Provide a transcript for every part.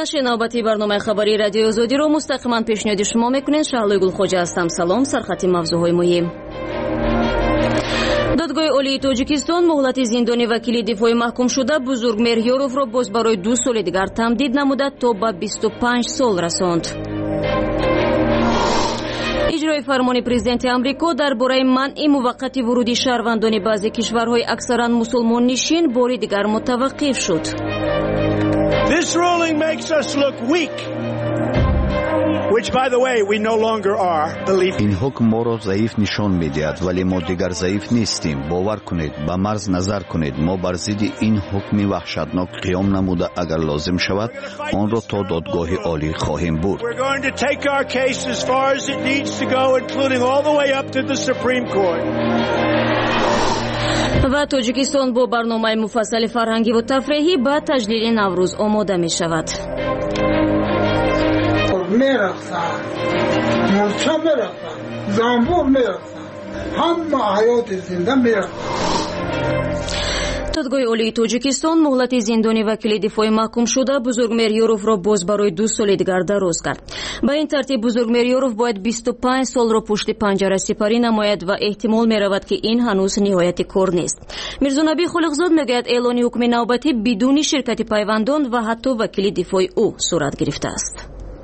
بخش نوبتی برنامه خبری رادیو آزادی رو مستقیما پیشنهاد شما میکنین. شهلوی گلخوجه هستم. سلام. سرخط موضوعهای مهم. دادگاه عالی تاجیکستان مهلت زندانی وکیل دفاعی محکوم شده بزرگ مهریارов را باز برای 2 سال دیگر تمدید نموده تا به 25 سال رساند. اجرای فرمان پرزیدنت آمریکا درباره منع موقت ورود شهروندان بعضی کشورهای اکثرا مسلمان نشین بار دیگر متوقف شد. This ruling makes us look weak, which by the way we no longer are. این حکم ما را ضعیف نشان می‌دهد ولی ما دیگر ضعیف نیستیم. باور کنید، به مرز نظر کنید. ما بر ضد این حکم وحشتناک قیام نموده اگر لازم شود آن را تا دادگاه عالی خواهیم برد. We're going to take our case as far as it needs to go, including all the way up to the Supreme Court. و تاجیکستان با برنامه مفصل فرهنگی و تفریحی با تجلیل نوروز آماده می شود. میرفتن مرچه میرفتن زنبور میرفتن همه حیات زنده میرفتن. دادگاه عالی تاجیکستان مهلت زندانی وکیل دفاعی محکوم شده بزرگ مهریارov را باز برای 2 سال دیگر دراز کرد. با این ترتیب بزرگ مهریارov باید 25 سال را پشت پنجره سپری نماید و احتمال می رود که این هنوز نهایت کار نیست. میرزا نبی خلقزاد میگوید اعلان حکم نوبتی بدون شرکت پیوندان و حتی وکیل دفاعی او صورت گرفته است.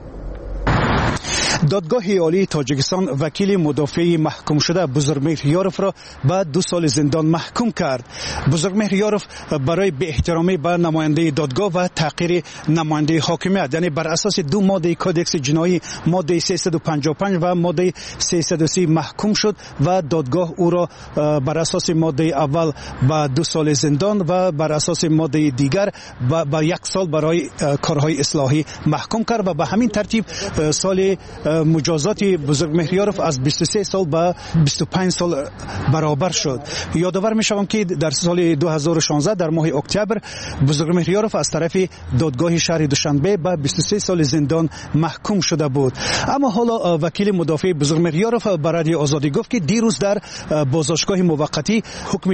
دادگاه عالی تاجیکستان وکیل مدافع محکوم شده بزرگ مهریارov را به 2 سال زندان محکوم کرد. بزرگ مهریارov برای بی احترامی به نماینده دادگاه و تحقیر نماینده حاکمیت، یعنی بر اساس 2 ماده کدکس جنایی ماده 355 و ماده 330 محکوم شد و دادگاه او را بر اساس ماده اول به 2 سال زندان و بر اساس ماده دیگر به 1 سال برای کارهای اصلاحی محکوم کرد و به همین ترتیب سال مجازات بزرگ مهریارov از 23 سال به 25 سال برابر شد. یادآور می‌شوم که در سال 2016 در ماه اکتبر بزرگ مهریارov از طرف دادگاه شهر دوشنبه به 23 سال زندان محکوم شده بود. اما حالا وکیل مدافع بزرگ مهریارov به رادیو آزادی گفت که دیروز در بازداشتگاه موقتی حکم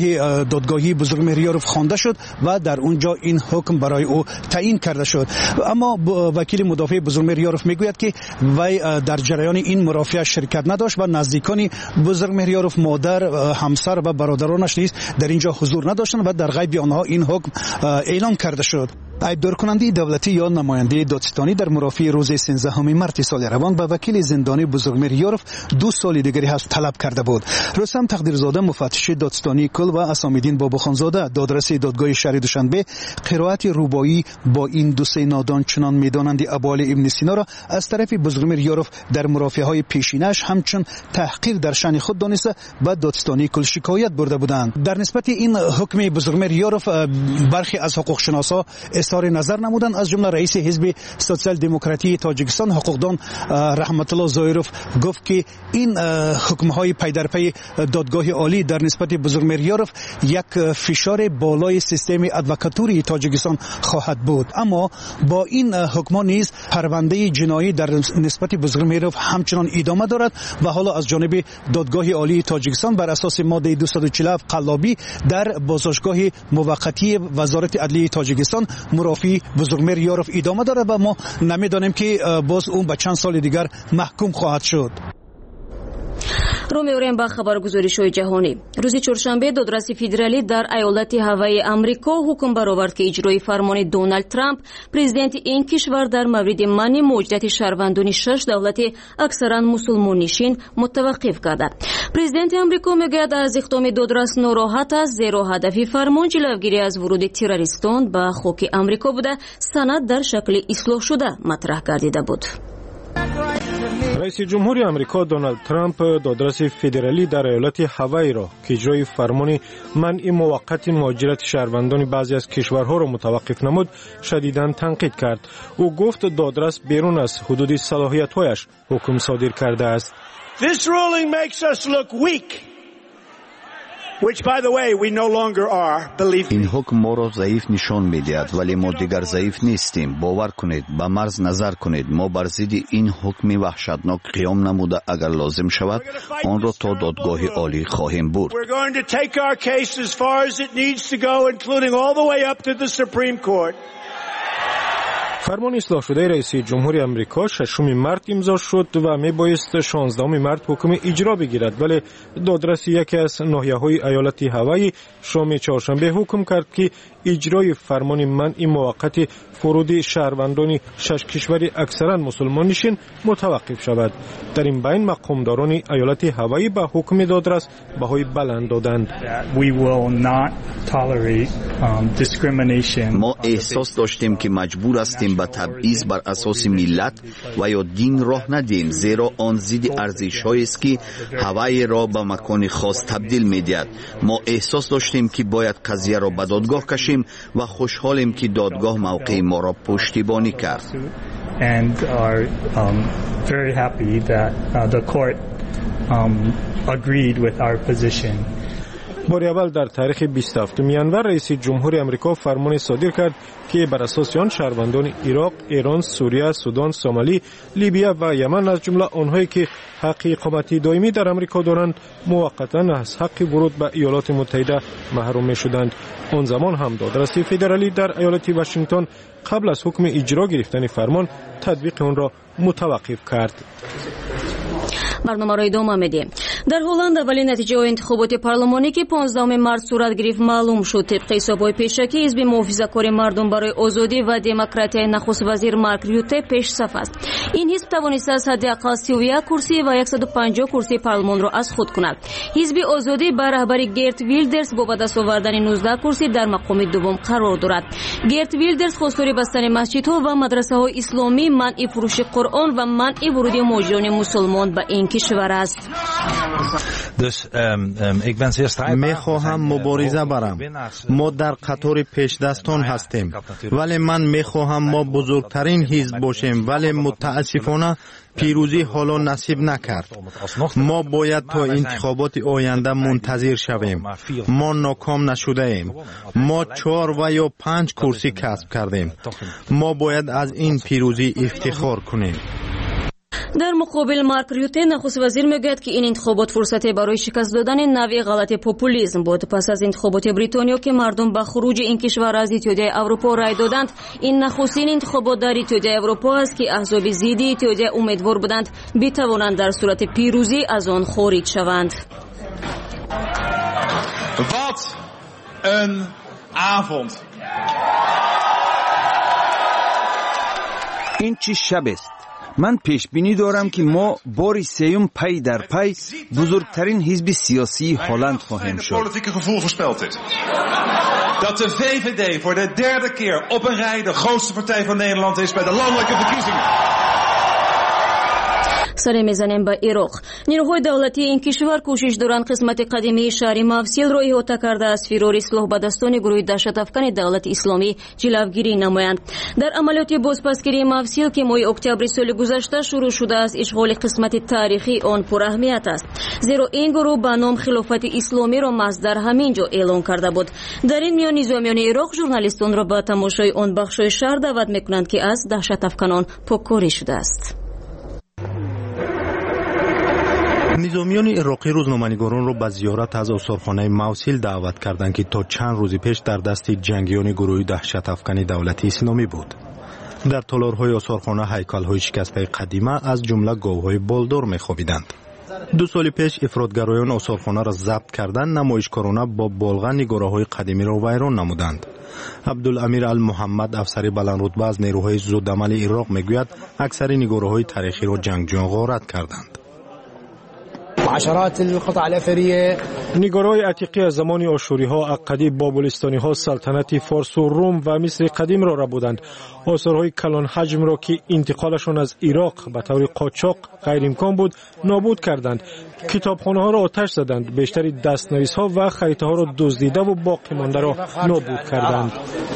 دادگاهی بزرگ مهریارov خوانده شد و در اونجا این حکم برای او تعیین کرده شد. اما وکیل مدافع بزرگ مهریارov میگوید که وی در جریان این مرافعه شرکت نداشت و نزدیکان بزرگ مهریارov مادر، همسر و برادرانش نیز در اینجا حضور نداشتند و در غیب آنها این حکم اعلام کرده شد. عیبدار کننده دولتی یا نماینده دادستانی در مرافعه روز 13 مارس سال روان به وکیل زندانی بزرگ مهریارov 2 سال دیگری هست طلب کرده بود. رستم تقدیرزاده مفتش دادستانی کل و اسام‌الدین باباخانزاده دادرس دادگاه شهر دوشنبه قرائت روبایی با این 2 نادان چنان میدانند ابوال ابن سینا را از طرف بزرگ مهریارov در مرافعه‌های پیشینش همچون تحقیر در شأن خود دانسته به دادستانی کل شکایت برده بودند. در نسبت این حکم بزرگ مهریارov برخی از حقوقشناسا اظهار نظر نمودند، از جمله رئیس حزب سوسیال دموکراتی تاجیکستان حقوقدان رحمت الله زایروف گفت که این حکم‌های پی در پی دادگاه عالی در نسبت بزرگ مهریارov یک فشار بالای سیستم ادوکاتوری تاجیکستان خواهد بود. اما با این حکم نیز پرونده جنایی در نسبت بزرگ مهریارov همچنان ادامه دارد و حالا از جانب دادگاه عالی تاجیکستان بر اساس ماده 247 قلابی در بازداشتگاه موقتی وزارت عدلیه تاجیکستان مرافع بزرگ مهریارov ادامه دارد و ما نمیدانیم که باز اون به چند سال دیگر محکوم خواهد شد. رو می‌آوریم با خبرگزاری‌های جهانی. روز چهارشنبه دادرس فدرالی در ایالت هاوای آمریکا حکم برآورد که اجرای فرمان دونالد ترامپ پرزیدنت این کشور در مورد منع مهاجرت شهروندان 6 دولت اکثرا مسلمان نشین متوقف کرده. پرزیدنت آمریکا میگوید از اقدام دادرس ناراحت است زیرا هدف فرمان جلوگیری از ورود تروریستان به خاک آمریکا بوده. سند در شکل اصلاح شده مطرح گردیده بود. رئیس جمهوری آمریکا دونالد ترامپ دادرس فدرالی در ایالت هاوای را که اجرای فرمان منع موقت مهاجرت شهروندان بعضی از کشورها را متوقف نمود شدیداً تنقید کرد. او گفت دادرس بیرون از حدود صلاحیت‌هایش حکم صادر کرده است. This ruling makes us look weak, which by the way we no longer are. این حکم ما را ضعیف نشان می‌دهد ولی ما دیگر ضعیف نیستیم. باور کنید، به مرز نظر کنید. ما بر ضد این حکم وحشتناک قیام نموده اگر لازم شود آن را تا دادگاه عالی خواهیم برد. We're going to take our case as far as it needs to go, including all the way up to the Supreme Court. فرمان اصلاح شده رئیس جمهوری آمریکا 6 مارس امضا شد و میبایست 16 مارس حکم اجرا بگیرد، ولی دادرس یکی از ناحیه‌های ایالت هاوایی شام چهارشنبه حکم کرد که اجرای فرمان منع موقت فرود شهروندان 6 کشور اکثرا مسلمان نشین متوقف شود. در این بین مقامداران ایالت هاوایی به حکم دادرس بهای بلند دادند. ما احساس داشتیم که مجبور هستیم به تبعیض بر اساس ملت و یا دین راه ندهیم، زیرا آن ضد ارزش‌هایی است که هوایی را به مکان خاص تبدیل می‌دهد. ما احساس داشتیم که باید قضیه را به دادگاه کشیم و خوشحالیم که دادگاه موقع ما را پشتیبانی کرد. And are very happy that the court agreed with our position. بار اول در تاریخ 27 میانور رئیس جمهوری آمریکا فرمان صادر کرد که بر اساس آن شهروندان عراق، ایران، سوریه، سودان، سومالی، لیبیا و یمن از جمله آنهایی که حق اقامت دائمی در آمریکا دارند موقتا از حق ورود به ایالات متحده محروم می‌شدند. آن زمان هم دادرس فدرالی در ایالت واشنگتن قبل از حکم اجرا گرفتن فرمان تطبیق آن را متوقف کرد. برنامه را ادامه میدیم. در هلند اولین نتیجه انتخابات پارلمانی که 15 مارس صورت گرفت معلوم شد. طبق حساب‌های پیشکی حزب محافظه‌کار مردم برای آزادی و دموکراسی نخست وزیر مارک ریوته پیش صف است. این حزب توانسته است حداقل 31 کرسی و 150 کرسی پارلمان را از خود کند. حزب آزادی با رهبری گرت ویلدرز با به دست آوردن 19 کرسی در مقام دوم قرار دارد. گرت ویلدرز خواستار بستن مسجدها و مدرسه‌های اسلامی، منع فروش قرآن و منع ورود مهاجران مسلمان به این کشور است. میخواهم مبارزه برم. ما در قطار پیشدستان هستیم، ولی من میخواهم ما بزرگترین حزب باشیم، ولی متاسفانه پیروزی حالا نصیب نکرد. ما باید تا انتخابات آینده منتظر شویم. ما ناکام نشده ایم. ما 4 و یا 5 کرسی کسب کردیم. ما باید از این پیروزی افتخار کنیم. در مقابل مارک ریوته نخست وزیر میگوید که این انتخابات فرصتی برای شکست دادن نوع غلط پوپولیسم بود. پس از انتخابات بریتانیا که مردم به خروج این کشور از اتحادیه اروپا رای دادند، این نخستین انتخابات در اتحادیه اروپا است که احزاب ضد اتحادیه امیدوار بودند بتوانند در صورت پیروزی از آن خارج شوند. Wat een avond. این چه شب است. من پیش بینی دارم که ما بار سیوم پی در پی بزرگترین حزب سیاسی هلند خواهیم شد. Dat de VVD voor de derde keer op een rij de grootste partij van Nederland is bij de landelijke verkiezingen. سر میزنیم به عراق. نیروهای دولتی این کشور کوشش دارند قسمت قدیمی شهر موصل را احاطه کرده از فرار اصلاح به دستان گروه دهشت افکن دولت اسلامی جلوگیری نمایند. در عملیات بازپسگیری موصل که ماه اکتبر سال گذشته شروع شده است، اشغال قسمت تاریخی آن پر اهمیت است، زیرا این گروه به نام خلافت اسلامی را مصدر همینجا اعلان کرده بود. در این میان نظامیان عراق ژورنالیستان را به تماشای آن بخش‌های شهر دعوت می‌کنند که از دهشت افکنان پاککاری شده است. نظامیان عراقی روزنامه‌نگاران را به زیارت از آثارخانه موصل دعوت کردند که تا چند روز پیش در دست جنگیان گروه دهشت افکن دولت اسلامی بود. در تالارهای آثارخانه هیکل‌های شکسته قدیمه از جمله گاوهای بالدار می‌خوابیدند. 2 سال پیش افراطگرایان آثارخانه را ضبط کردند، نمایشکارانه با بالغ نگاره‌های قدیمی را ویران نمودند. عبدالامیر المحمد، افسر بلندرتبه از نیروهای ضدعمل عراق میگوید اکثر نگاره‌های تاریخی را جنگجویان غارت کردند. عشرات القطع الأثرية نگارهای عتیقی از زمان آشوری‌ها، عقدی، بابلستانی‌ها، سلطنت فارس و روم و مصر قدیم را بودند. آثارهای کلان حجم را که انتقالشان از عراق به طور قاچاق غیر امکان بود نابود کردند. کتابخانه‌ها را آتش زدند. بیشتری دست‌نویس‌ها و خریطه‌ها را دزدیده و باقی مانده را نابود کردند.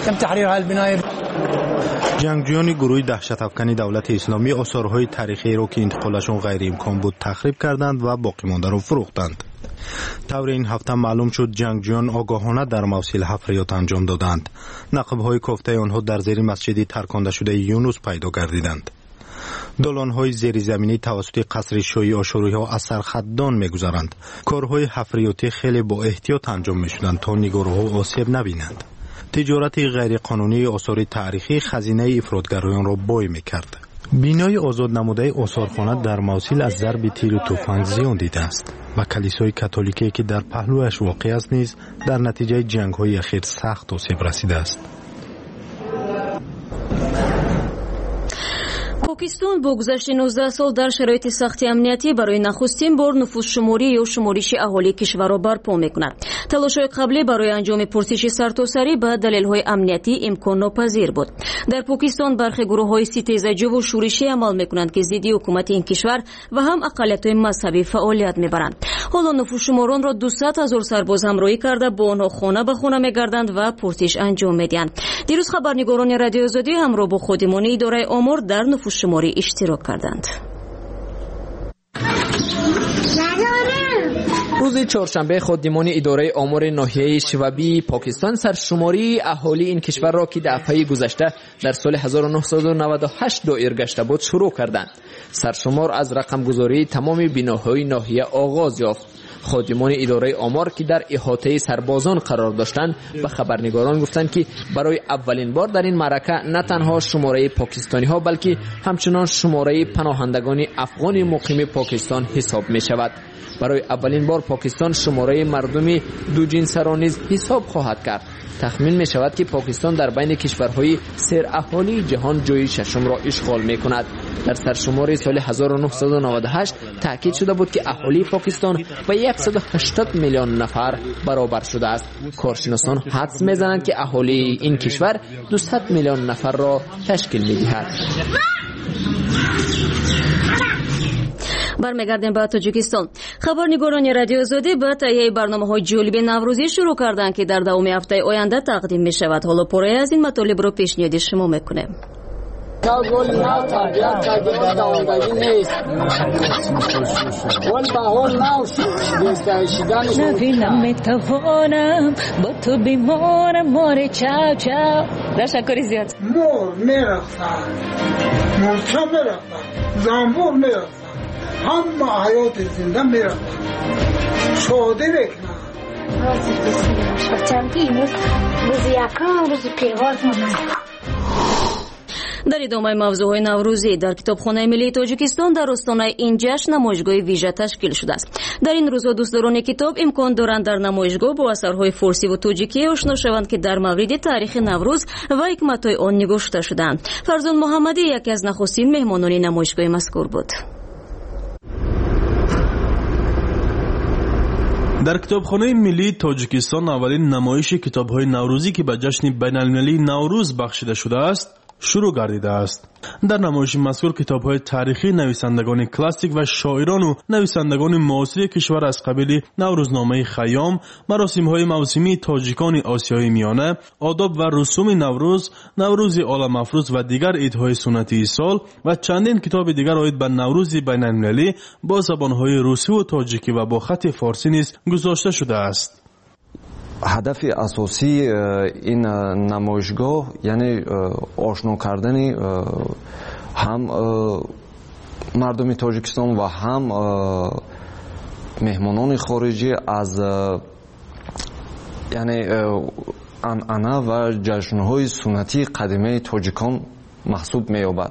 جنگجویان گروه دهشت افکن دولت اسلامی آثارهای تاریخی را که انتقالشان غیر امکان بود تخریب کردند و باقی مانده را فروختند. طور این هفته معلوم شد جنگجویان آگاهانه در موصل حفریات انجام دادند. نقب‌های کوفته آنها در زیر مسجد ترکانده شده یونس پیدا گردیدند. دالان‌های زیرزمینی توسط قصر شاهی آشوری‌ها از سرخدان می‌گذرند. کارهای حفریاتی خیلی با احتیاط انجام می‌شدند تا نگارها آسیب نبینند. تجارت غیرقانونی آثار تاریخی خزینه افراطگرایان را بای می‌کرد. بینای آزاد نموده آثارخانه در موصل از ضرب تیر و تفنگ زیان دیده است و کلیسای کاتولیکی که در پهلویش واقع است نیز در نتیجه جنگ‌های اخیر سخت آسیب رسیده است. پاکستان با گذشت 19 سال در شرایط سخت امنیتی برای نخستین بار نفوس‌شماری یا شمارش اهالی کشور را برپا می‌کند. تلاش‌های قبلی برای انجام پرسش سرتاسری به دلایل امنیتی امکان ناپذیر بود. در پاکستان برخی گروه‌های ستیزجو و شورشی عمل می‌کنند که ضد حکومت این کشور و هم اقلیت‌های مذهبی فعالیت می‌برند. حالا نفوس‌شماران را 200,000 سرباز همراهی کرده با آنها خانه به خانه می‌گردند و پرسش انجام می‌دهند. دیروز خبرنگاران رادیو آزادی همراه با خادمان اداره آمار در نفوس‌شماری اشتراک کردند. روز چهارشنبه خادمان اداره آمار ناحیه شوابی پاکستان سرشماری اهالی این کشور را که دفعه گذشته در سال 1998 دایر گشته بود شروع کردند. سرشمار از رقم گذاری تمام بناهای ناحیه آغاز یافت. خادمان اداره آمار که در احاطه سربازان قرار داشتند به خبرنگاران گفتند که برای اولین بار در این معرکه نه تنها شماره پاکستانی ها بلکه همچنان شماره پناهندگان افغان مقیم پاکستان حساب می شود. برای اولین بار پاکستان شماره مردم دو جنسه را نیز حساب خواهد کرد. تخمین می شود که پاکستان در بین کشورهای سر اهالی جهان جای ششم را اشغال می کند. در سرشماری سال 1998 تاکید شده بود که اهالی پاکستان به 180 میلیون نفر برابر شده است. کارشناسان حدس می زنند که اهالی این کشور 200 میلیون نفر را تشکیل می دهد. برمیگردیم به تاجیکستان. خبرنگاران رادیو آزادی به تهیه برنامه‌های جالب نوروزی شروع کردند که در دوام هفته آینده تقدیم می شود. حالا پاره از این مطالب را پیشنهاد شما میکنیم. نمیتوانم با تو بیمارم مار چاو چاو. تشکر زیاد. مور میرفتن، مرچا میرفتن، زنبور میرفتن، همه حیات زنده میرفتن. شاده بکنن. روزی یکم روزی پیواز میرفتن. در ادامه موضوعهای نوروزی در کتابخانه ملی تاجیکستان در آستانه این جشن نمایشگاه ویژه تشکیل شده است. در این روزها دوستداران کتاب امکان دارند در نمایشگاه با اثرهای فارسی و تاجیکی آشنا شوند که در مورد تاریخ نوروز و حکمت‌های آن نگاشته شده‌اند. فرزان محمدی یکی از نخستین مهمانان نمایشگاه مذکور بود. در کتابخانه ملی تاجیکستان اولین نمایش کتاب‌های نوروزی که به جشن بین‌المللی نوروز بخشیده شده است شروع گردیده است. در نمایش مذکور کتاب‌های تاریخی نویسندگان کلاسیک و شاعران و نویسندگان معاصر کشور از قبیل نوروزنامه خیام، مراسم‌های موسمی تاجیکان آسیای میانه، آداب و رسوم نوروز، نوروز عالم افروز و دیگر عیدهای سنتی سال و چندین کتاب دیگر آید به نوروز بین‌المللی با زبان‌های روسی و تاجیکی و با خط فارسی نیز گذاشته شده است. هدف اساسی این نمایشگاه یعنی آشنا کردن هم مردم تاجیکستان و هم مهمانان خارجی از یعنی عنعنه و جشن‌های سنتی قدیمی تاجیکان محسوب می‌یابد.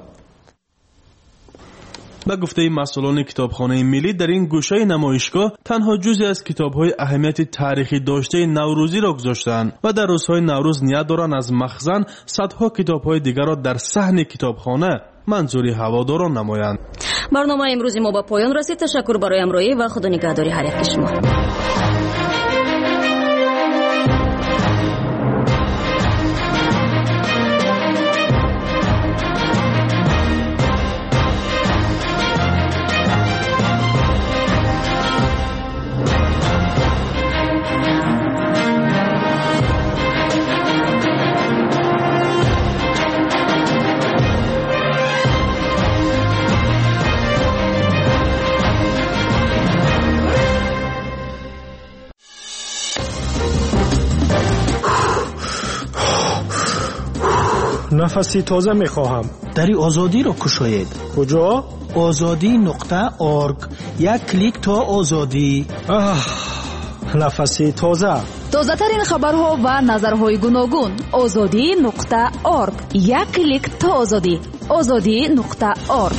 به گفته مسئولان کتابخانه ملی در این گوشه نمایشگاه تنها جزئی از کتاب‌های اهمیت تاریخی داشته نوروزی را گذاشتند و در روزهای نوروز نیت دارند از مخزن صدها کتاب‌های دیگر را در صحن کتابخانه منظوری هواداران نمایند. برنامه امروزی ما به پایان رسید. تشکر برای همراهی و خدا نگهداری هر یک شما. نفسی تازه میخواهم. دری آزادی را کشاید. کجا؟ azadi.org. یک کلیک تا آزادی. нафаси тоза. тозатарин хабарҳо ва назарҳои гуногун. озодӣ.орг. як клик то озодӣ. озодӣ.орг.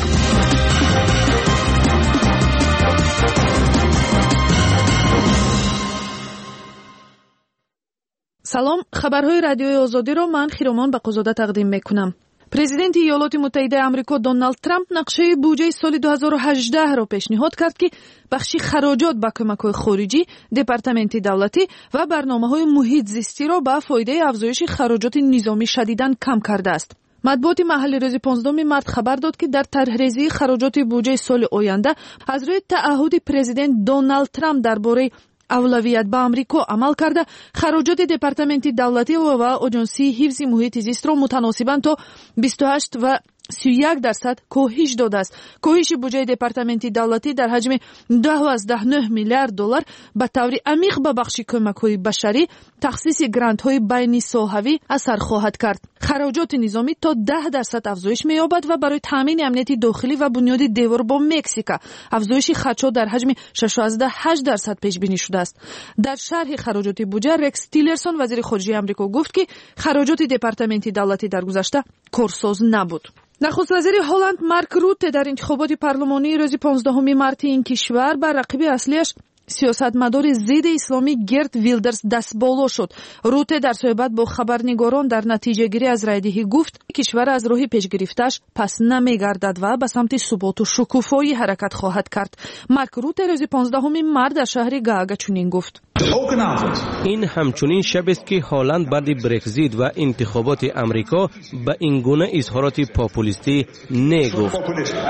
салом, хабарҳои радиои озодиро ман хиромон бақозода тақдим мекунам. президенти иёлоти муттаҳидаи амрико Доналд Трамп нақшаи буҷаи соли 2018-ро пешниҳод кард, ки бахши хароҷот ба кӯмакҳои хориҷӣ, департаменти давлатӣ ва барномаҳои муҳитзистиро ба фоидаи афзоиши хароҷоти низомӣ шадидан кам кардааст. матбуоти маҳаллӣ рӯзи 15 март хабар дод, ки дар тарҳрезии хароҷоти буҷаи соли оянда аз рӯи таъаҳуди президент Доналд Трамп дар бораи авлавият ба амрико амал карда, хароҷоти департаменти давлатӣ ва оҷонсии ҳифзи муҳити зистро мутаносибан то 28 ва 31% коҳиш додааст. коҳиши буҷаи департаменти давлатӣ дар ҳаҷми $2.9 миллиард ба таври амиқ ба бахши кӯмакҳои башарӣ, тахсиси грантҳои байнисоҳавӣ асар хоҳад кард. хароҷоти низомӣ то 10% афзоиш меёбад ва барои таъмини амнияти дохилӣ ва бунёди девор бо Мексика афзоиши хаҷҳо дар ҳаҷми 6.8% пешбинӣ шудааст. дар шарҳи хароҷоти буҷа Рекс Тиллерсон, вазири хориҷии амрико, гуфт, ки хароҷоти департаменти давлатӣ дар гузашта корсоз набуд. нахуст вазири Ҳолланд Марк Рутте дар интихоботи парлумонии рӯзи 15 марти ин кишвар ба рақиби аслиаш сиёсатмадори зидди исломӣ Герт Вилдерс дастболо шуд. Рутте дар суҳбат бо хабарнигорон дар натиҷагирӣ аз райдиҳӣ гуфт, кишвар аз роҳи пешгирифтааш пас намегардад ва ба самти суботу шукуфоӣ ҳаракат хоҳад кард. Марк Рутте рӯзи 15 март дар шаҳри Гаага чунин гуфт: ин ҳамчунин шабест, ки Ҳолланд баъди Брексит ва интихоботи Амрико ба ин гуна изҳороти популистӣ негуфт.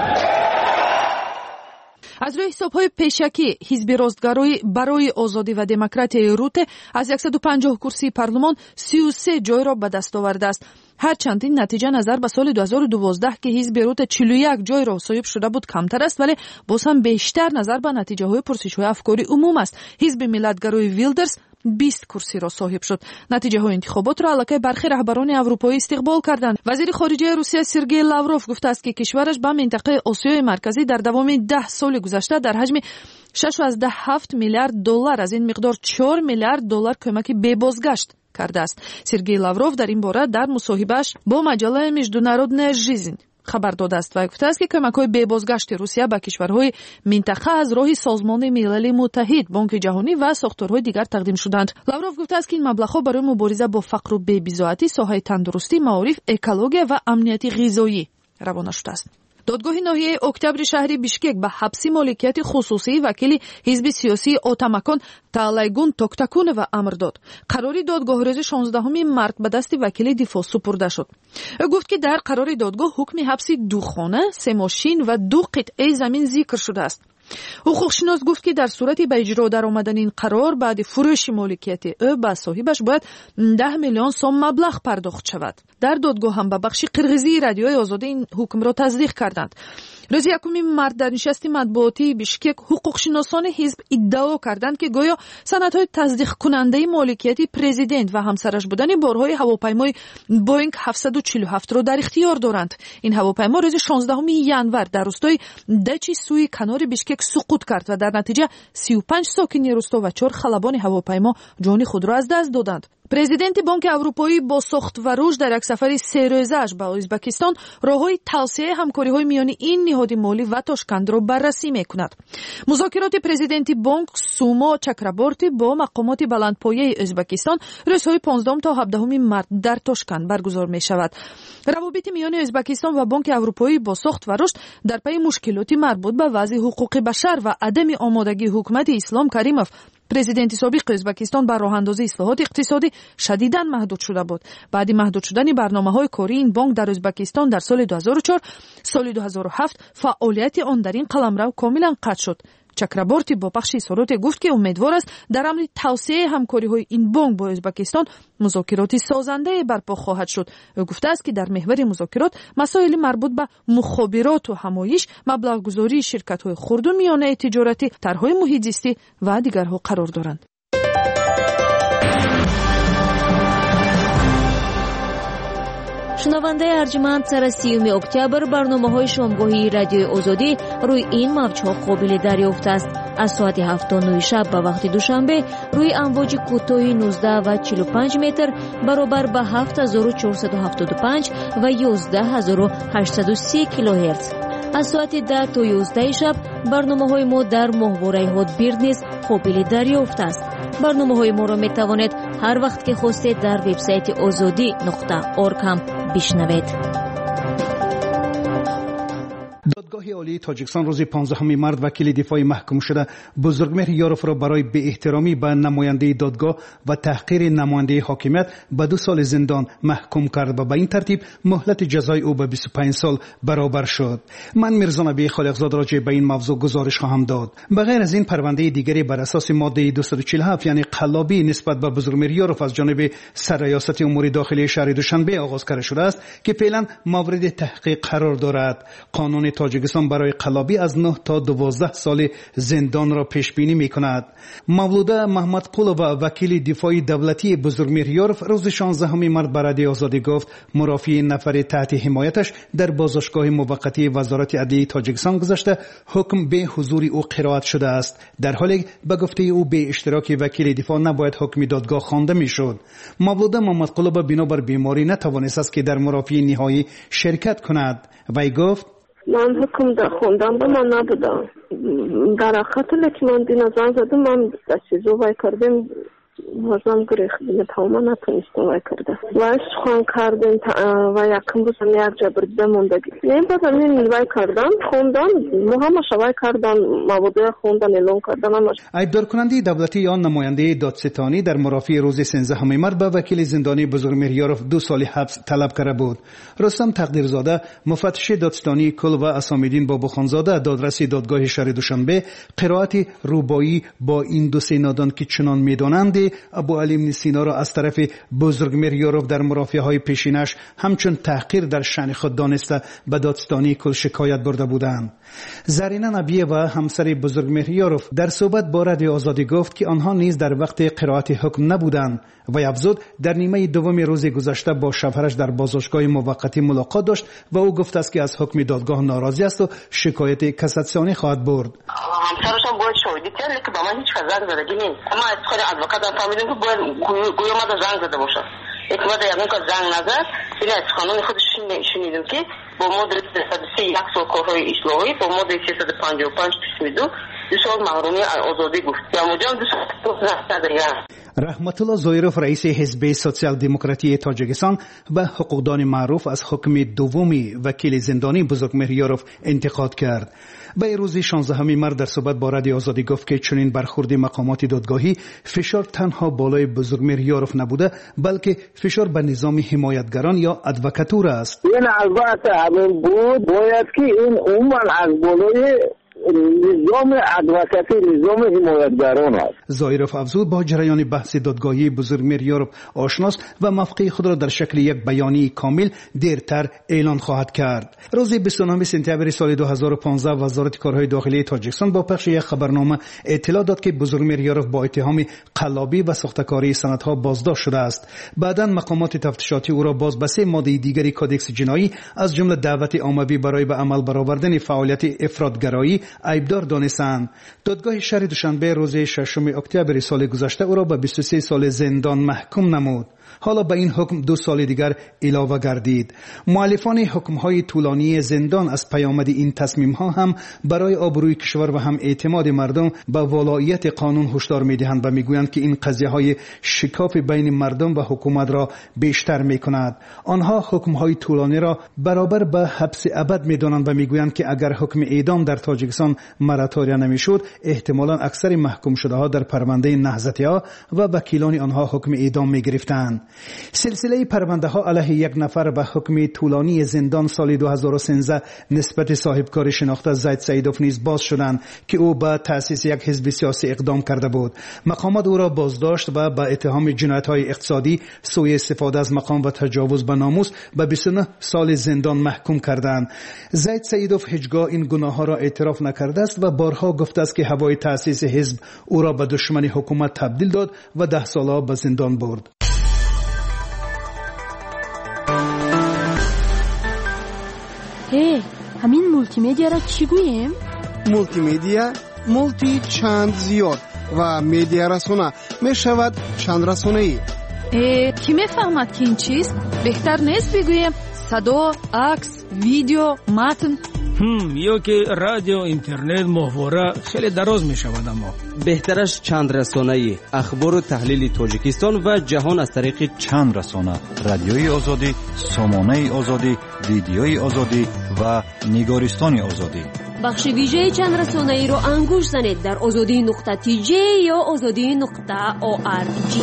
аз рӯи ҳисобҳои пешакӣ ҳизби ростгароӣ барои озодӣ ва демократияи Рутте аз 150 курсии парлумон 33 ҷойро ба даст овардааст. ҳарчанд ин натиҷа назар ба соли 2012, ки ҳизби Рутте 41 ҷойро соҳиб шуда буд, камтар аст, вале боз ҳам бештар назар ба натиҷаҳои пурсишҳои афкори умум аст. ҳизби миллатгарои Вилдерс 20 курсиро соҳиб шуд. натиҷаҳои интихоботро аллакай бархи раҳбарони аврупоӣ истиқбол карданд. вазири хориҷияи Русия Сергей Лавров гуфтааст, ки кишвараш ба минтақаи Осиёи марказӣ дар давоми 10 соли гузашта дар ҳаҷми $6.7 миллиард аз ин миқдор $4 миллиард кӯмаки бебозгашт кардааст. Сергей Лавров дар ин бора дар мусоҳибааш бо маҷаллаи Международная жизнь хабар додааст ва гуфтааст, ки кӯмакҳои бебозгашти Русия ба кишварҳои минтақа аз роҳи Созмони Милали Муттаҳид, Бонки ҷаҳонӣ ва сохторҳои дигар тақдим шуданд. Лавров гуфтааст, ки ин маблағҳо барои мубориза бо фақру бебизоатӣ, соҳаи тандурустӣ, маориф, экология ва амнияти ғизоӣ равона шудааст. додгоҳи ноҳияи Октябри шаҳри Бишкек ба ҳабси моликияти хусусии вакили ҳизби сиёсии Отамакон Таалайгун Токтакунова амр дод. қарори додгоҳ рӯзи 16 март ба дасти вакили дифоъ супурда шуд. ӯ гуфт, ки дар қарори додгоҳ ҳукми ҳабси 2 хона, 3 мошин ва 2 қитъаи замин зикр шудааст. ҳуқуқшинос гуфт, ки дар сурати ба иҷро даромадани ин қарор баъди фурӯши моликияти ӯ ба соҳибаш бояд 10 миллион сом маблағ пардохт шавад. дар додгоҳ ҳам ба бахши қирғизии радиои озодӣ ин ҳукмро таздиқ карданд. рӯзи 1 март дар нишасти матбуотии Бишкек ҳуқуқшиносони ҳизб иддао карданд, ки гӯё санадҳои таздиқкунандаи моликияти президент ва ҳамсараш будани борҳои ҳавопаймои Боинг 747-ро дар ихтиёр доранд. ин ҳавопаймо рӯзи 16 январ дар рӯстои Дачи Суи канори Бишкек суқут кард ва дар натиҷа 35 сокини рӯсто ва 4 халабони ҳавопаймо ҷони худро аз даст доданд. президенти Бонки Аврупоӣ бо сохт ва рушд дар як сафари серӯзааш ба Ӯзбекистон роҳҳои тавсеяи ҳамкориҳои миёни ин ниҳоди молӣ ва Тошкандро баррасӣ мекунад. музокироти президенти Бонк Сумо Чакраборти бо мақомоти баландпояи Ӯзбекистон рӯзҳои 15 то 17 март дар Тошканд баргузор мешавад. равобити миёни Ӯзбекистон ва Бонки Аврупоӣ бо сохт ва рушд дар пайи мушкилоти марбут ба вазъи ҳуқуқи башар ва адами омодагии ҳукумати Ислом Каримов, президенти собиқи Ӯзбекистон, ба роҳандозии ислоҳоти иқтисодӣ шадидан маҳдуд шуда буд. баъди маҳдуд шудани барномаҳои кории ин бонк дар Ӯзбекистон дар соли 2004, соли 2007 фаъолияти он дар ин қаламрав комилан қатъ шуд. Чакраборти бо пахши изҳороте гуфт, ки умедвор аст дар амри тавсеяи ҳамкориҳои ин бонк бо Ӯзбекистон музокироти созандае барпо хоҳад шуд. ӯ гуфтааст, ки дар меҳвари музокирот масоили марбут ба мухобироту ҳамоиш, маблағгузории ширкатҳои хурду миёнаи тиҷоратӣ, тарҳҳои муҳитзистӣ ва дигарҳо қарор доранд. шунавандаи арҷманд, сари 30 октябр барномаҳои шомгоҳии радиои озодӣ рӯи ин мавҷҳо қобили дарёфт аст. از ساعت 7:09 شب به وقت دوشنبه روی امواج کوتاه 19 و 45 متر برابر به 7475 و 11830 کیلوهرتز. از ساعت 10 تا 11 شب برنامه‌های ما در ماهواره هاتبیرد نیز قابل دریافت است. برنامه‌های ما را می‌توانید هر وقت که خواستید در وبسایت azadi.org هم بشنوید. دادگاه عالی تاجیکستان روز 15 مارس وکیل دفاع محکوم شده بزرگمهر یاروف را برای بی احترامی به نماینده دادگاه و تحقیر نماینده حاکمیت به 2 سال زندان محکوم کرد و به این ترتیب مهلت جزای او به 25 سال برابر شد. من میرزا نبی خالقزاد راجع به این موضوع گزارش خواهم داد. بغیر از این پرونده دیگری بر اساس ماده 247 یعنی قلابی نسبت به بزرگمهر یاروف از جانب سرریاست امور داخلی شهر دوشنبه آغاز کرده شده است که فعلا مورد تحقیق قرار دارد. قانون تاجیکستان برای قلابی از 9 تا 12 سال زندان را پیش بینی می‌کند. مولوده محمد قولوبا وکیل دفاعی دولتی بزرگمهر یاروف روز 16 مارس به رادیو آزادی گفت مرافعین نفر تحت حمایتش در بازداشتگاه موقتی وزارت عدلیه تاجیکستان گذشته حکم به حضور او قرائت شده است، در حالی به گفته او به اشتراک وکیل دفاع نباید حکم دادگاه خوانده میشد. مولوده محمد قولوبا بنابر بیماری نتوانست است که در مرافعه نهایی شرکت کند. وی گفت من حکم در خوندم با من نبودم در خاطر که من دینا زن زدم من دستیزو وای کردم هزم گریخ دیگه تماما نتونستم وای کرده وایش خوان کردم و یکم بزن یک جا برده موندگی این بازم این وای کردم خوندم همش وای کردم موضوع خوندن اعلام کردم ایبدار کننده دولتی یا نماینده دادستانی در مرافعه روز 13 مارس به وکیل زندانی بزرگمهر یاروف 2 سال حبس طلب کرده بود. رستم تقدیرزاده مفتش دادستانی کل و اسامیدین باباخانزاده دادرس دادگاه شهر دوشنبه قرائت روبایی با این 2 نادان که چنان میدانند ابو علی ابن سینا را از طرف بزرگمهر یاروف در مرافعه‌های پیشینش همچون تحقیر در شأن خود دانسته به دادستانی کل شکایت برده بودند. زرینه نبیه و همسر بزرگمهر یاروف در صحبت با رادیو آزادی گفت که آنها نیز در وقت قرائت حکم نبودند و افزود در نیمه دوم روز گذشته با شوهرش در بازداشتگاه موقتی ملاقات داشت و او گفت است که از حکم دادگاه ناراضی است و شکایت کاساسیونی خواهد برد. همسرش هم باید شاهدی کرد که با من هیچ زنگ زدگی نیست، اما از خود ادوکات فهمیدم که باید گویا ما زنگ زده باشه. یک وقت یکم که زنگ نزد این از قانون خودش شنیدم که با ماده 303 یک سال کارهای اصلاحی با ماده 355 2 سال محرومی آزادی گفت یا مجام 2 سال رحمت الله زویروف رئیس حزب سوسیال دموکراتی تاجیکستان به حقوقدان معروف از حکم دومی وکیل زندانی بزرگمهر یاروف انتقاد کرد. به روز 16 مارس در صحبت با رادیو آزادی گفت که چنین برخورد مقامات دادگاهی فشار تنها بالای بزرگمهر یاروف نبوده بلکه فشار به نظام حمایتگران یا ادوکاتور است. این البته همین بود باید که این عموما از بالای نظام ادوکاتی نظام حمایتگران است. زایروف افزود با جریان بحث دادگاهی بزرگمهر یاروف آشناست و موافقه خود را در شکل یک بیانیه کامل دیرتر اعلان خواهد کرد. روز 29 سپتامبر سال 2015 وزارت کارهای داخلی تاجیکستان با پخش یک خبرنامه اطلاع داد که بزرگمهر یاروف با اتهام قلابی و ساختکاری سندها بازداشت شده است. بعداً مقامات تفتیشاتی او را باز به 3 ماده دیگری کدکس جنایی از جمله دعوت عاموی برای به عمل برآوردن فعالیت افراطگرایی ایبدار دانستند. دادگاه شهر دوشنبه روز 6 اکتبر سال گذشته او را به 23 سال زندان محکوم نمود. حالا به این حکم 2 سال دیگر علاوه گردید. مؤلفان حکم‌های طولانی زندان از پیامد این تصمیم‌ها هم برای آبروی کشور و هم اعتماد مردم به ولایت قانون هشدار می‌دهند و می‌گویند که این قضیه‌های شکاف بین مردم و حکومت را بیشتر می‌کند. آنها حکم‌های طولانی را برابر به حبس ابد می‌دانند و می‌گویند که اگر حکم اعدام در تاجیکستان مراتوریا نمی‌شد احتمالاً اکثر محکوم شده‌ها در پرونده نهضتی‌ها و وکیلان آنها حکم اعدام می‌گرفتند. سلسله پرونده ها علیه یک نفر به حکم طولانی زندان سال 2013 نسبت صاحبکار شناخته زید سعیدوف نیز باز شدند که او به تأسیس یک حزب سیاسی اقدام کرده بود. مقامات او را بازداشت و به اتهام جنایت‌های اقتصادی، سوء استفاده از مقام و تجاوز به ناموس به 29 سال زندان محکوم کردند. زید سعیدوف هیچگاه این گناه‌ها را اعتراف نکرده است و بارها گفته است که هوای تأسیس حزب او را به دشمن حکومت تبدیل داد و 10 ساله به زندان برد. همین مولتی میدیا را چی گوییم؟ مولتی میدیا مولتی چند زیاد و میدیا رسانه می شود چند رسانه‌ای. کی میفهمد که این چیست؟ بهتر نیست بگویم صدا، عکس، ویدیو، متن؟ یا که رادیو، اینترنت، محوره خیلی دراز می شود. اما بهترش چند رسانه‌ای، اخبار و تحلیل تاجیکستان و جهان از طریق چند رسانه: رادیوی آزادی، سامانه آزادی، ویدیوی آزادی و نگارستان آزادی. بخش ویژه چند رسانه‌ای رو انگوش زنید در azadi.tj یا azadi.org.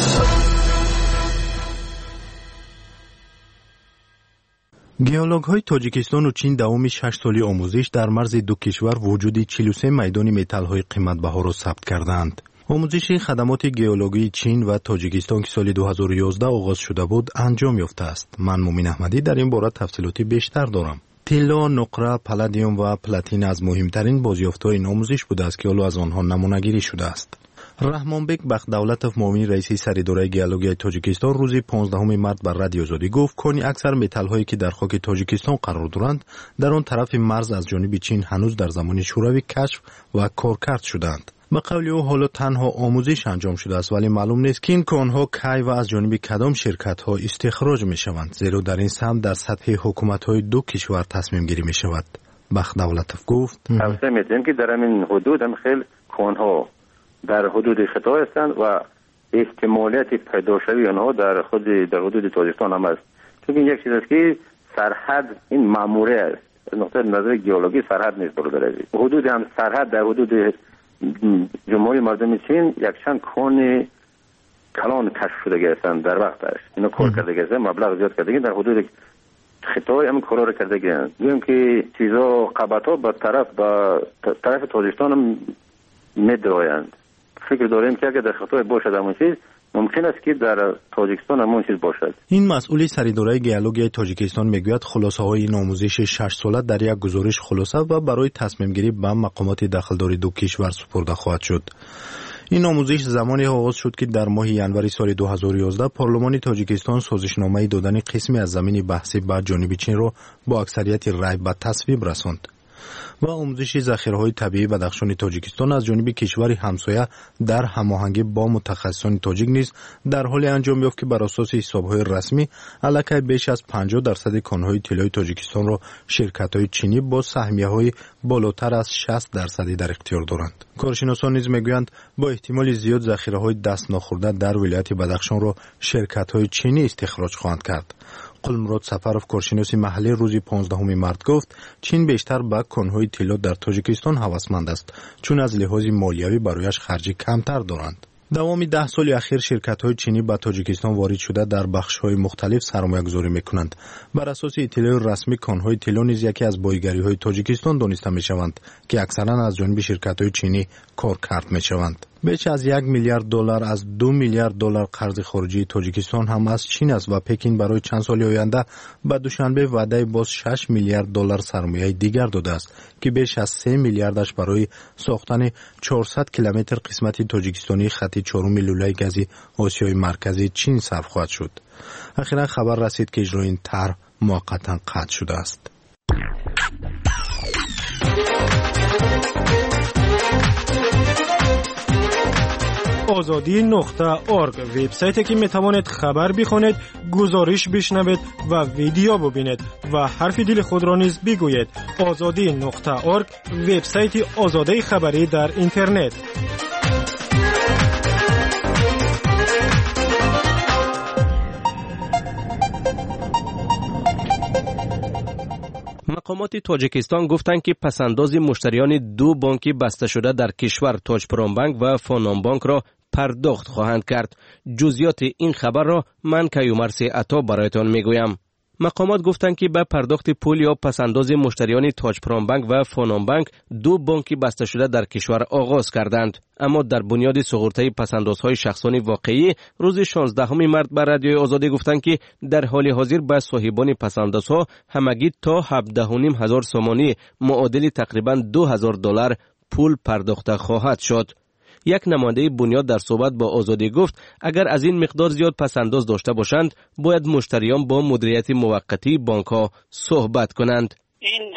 گئولوگ‌های تاجیکستان و چین دوام 6 سالی آموزش در مرز دو کشور وجود 43 میدان متال‌های قیمت‌بها را ثبت کردند. آموزش خدمات گئولوژی چین و تاجیکستان که سال 2011 آغاز شده بود انجام یافته است. من مومن احمدی در این باره تفصیلاتی بیشتر دارم. طلا، نقره، پلادیوم و پلاتین از مهمترین بازیافت‌های این آموزش بوده است که حالا از آنها نمونه‌گیری شده است. رحمانبک بخدولتوف معاون رئیس سریداره گئولوژی تاجیکستان روز 15 مارس بر رادیو آزادی گفت کنی اکثر متال‌هایی که در خاک تاجیکستان قرار دارند در آن طرف مرز از جانب چین هنوز در زمان شوروی کشف و کارکرد شدند. به قول او حالا تنها آموزش انجام شده است ولی معلوم نیست که این کانها کی و از جانب کدام شرکت‌ها استخراج می‌شوند، زیرا در این سمت در سطح حکومت‌های دو کشور تصمیم گیری می‌شود. بخدولتوف گفت توصیه می‌کنیم که در این حدود هم خیلی کانها در حدود خطا هستند و احتمالیت پیدا شوی آنها در حدود تاجیکستان هم است. چون این یک چیز است که سرحد این ماموره است. از نقطه نظر گئولوژی سرحد نیست برادر. حدود هم سرحد در حدود جمهوری مردم چین یک چند کان کلان کشف شده هستند در وقتش. اینا کار کرده هستند، مبلغ زیاد کرده در حدود خطای هم کارا را کرده گیرند. میگم که چیزا قبطا به طرف تاجیکستان هم می‌درایند. فکر داریم که اگر در خطای باشد همون چیز ممکن است که در تاجیکستان همون چیز باشد. این مسئول سریداره گئولوژی تاجیکستان میگوید خلاصه‌های این آموزش 6 ساله در یک گزارش خلاصه و برای تصمیم گیری به مقامات دخلداری دو کشور سپرده خواهد شد. این آموزش زمانی آغاز شد که در ماه ینوری سال 2011 پارلمان تاجیکستان سازشنامه دادن قسمی از زمین بحثی به جانب چین را با اکثریت رای به تصویب رساند. و آموزش ذخیره‌های طبیعی بدخشان تاجیکستان از جانب کشور همسایه در هماهنگی با متخصصان تاجیک نیز در حال انجام یافت که بر اساس حساب‌های رسمی علاقه بیش از 50% کانهای طلای تاجیکستان را شرکت‌های چینی با سهمیه‌های بالاتر از 60% در اختیار دارند. کارشناسان نیز میگویند با احتمال زیاد ذخیره‌های دست ناخورده در ولایت بدخشان را شرکت‌های چینی استخراج خواهند کرد. قلمراد سفروف کارشناس محلی روز 15 مارس گفت چین بیشتر به کانهای طلا در تاجیکستان هوسمند است چون از لحاظ مالیوی برایش خرجی کمتر دارند. دوام 10 سال اخیر شرکت‌های چینی به تاجیکستان وارد شده در بخش‌های مختلف سرمایه‌گذاری می‌کنند. بر اساس اطلاع رسمی کانهای طلا نیز یکی از بایگری‌های تاجیکستان دانسته می‌شوند که اکثراً از جانب شرکت‌های چینی کارکرد می‌شوند. بیش از 1 میلیارد دلار از 2 میلیارد دلار قرض خارجی تاجیکستان هم از چین است و پکین برای چند سال آینده به دوشنبه وعده باز 6 میلیارد دلار سرمایه دیگر داده است که بیش از 3 میلیاردش برای ساختن 400 کیلومتر قسمت تاجیکستانی خط 4 لوله گازی آسیای مرکزی چین صرف خواهد شد. اخیراً خبر رسید که اجرای این طرح موقتا قطع شده است. azadi.org وبسایتی که میتوانید خبر بخونید، گزارش بشنوید و ویدیو ببینید و حرف دل خود را نیز بگویید. azadi.org وبسایت آزادی خبری در اینترنت. مقامات تاجیکستان گفتند که پسنداز مشتریان دو بانک بسته شده در کشور تاجپرام بانک و فونام بانک را پرداخت خواهند کرد. جزئیات این خبر را من کیومرث عطا برایتان میگویم. مقامات گفتند که به پرداخت پول یا پسنداز مشتریان تاجپرام بانک و فونام بانک دو بانک بسته شده در کشور آغاز کردند، اما در بنیاد سقوطی پسندازهای شخصانی واقعی روز 16 مارس بر رادیو آزادی گفتند که در حال حاضر به صاحبان پسندازها همگی تا 17,500 سومانی معادل تقریبا 2,000 دلار پول پرداخته خواهد شد. یک نماینده بنیاد در صحبت با آزادی گفت اگر از این مقدار زیاد پسنداز داشته باشند باید مشتریان با مدیریت موقتی بانک ها صحبت کنند. این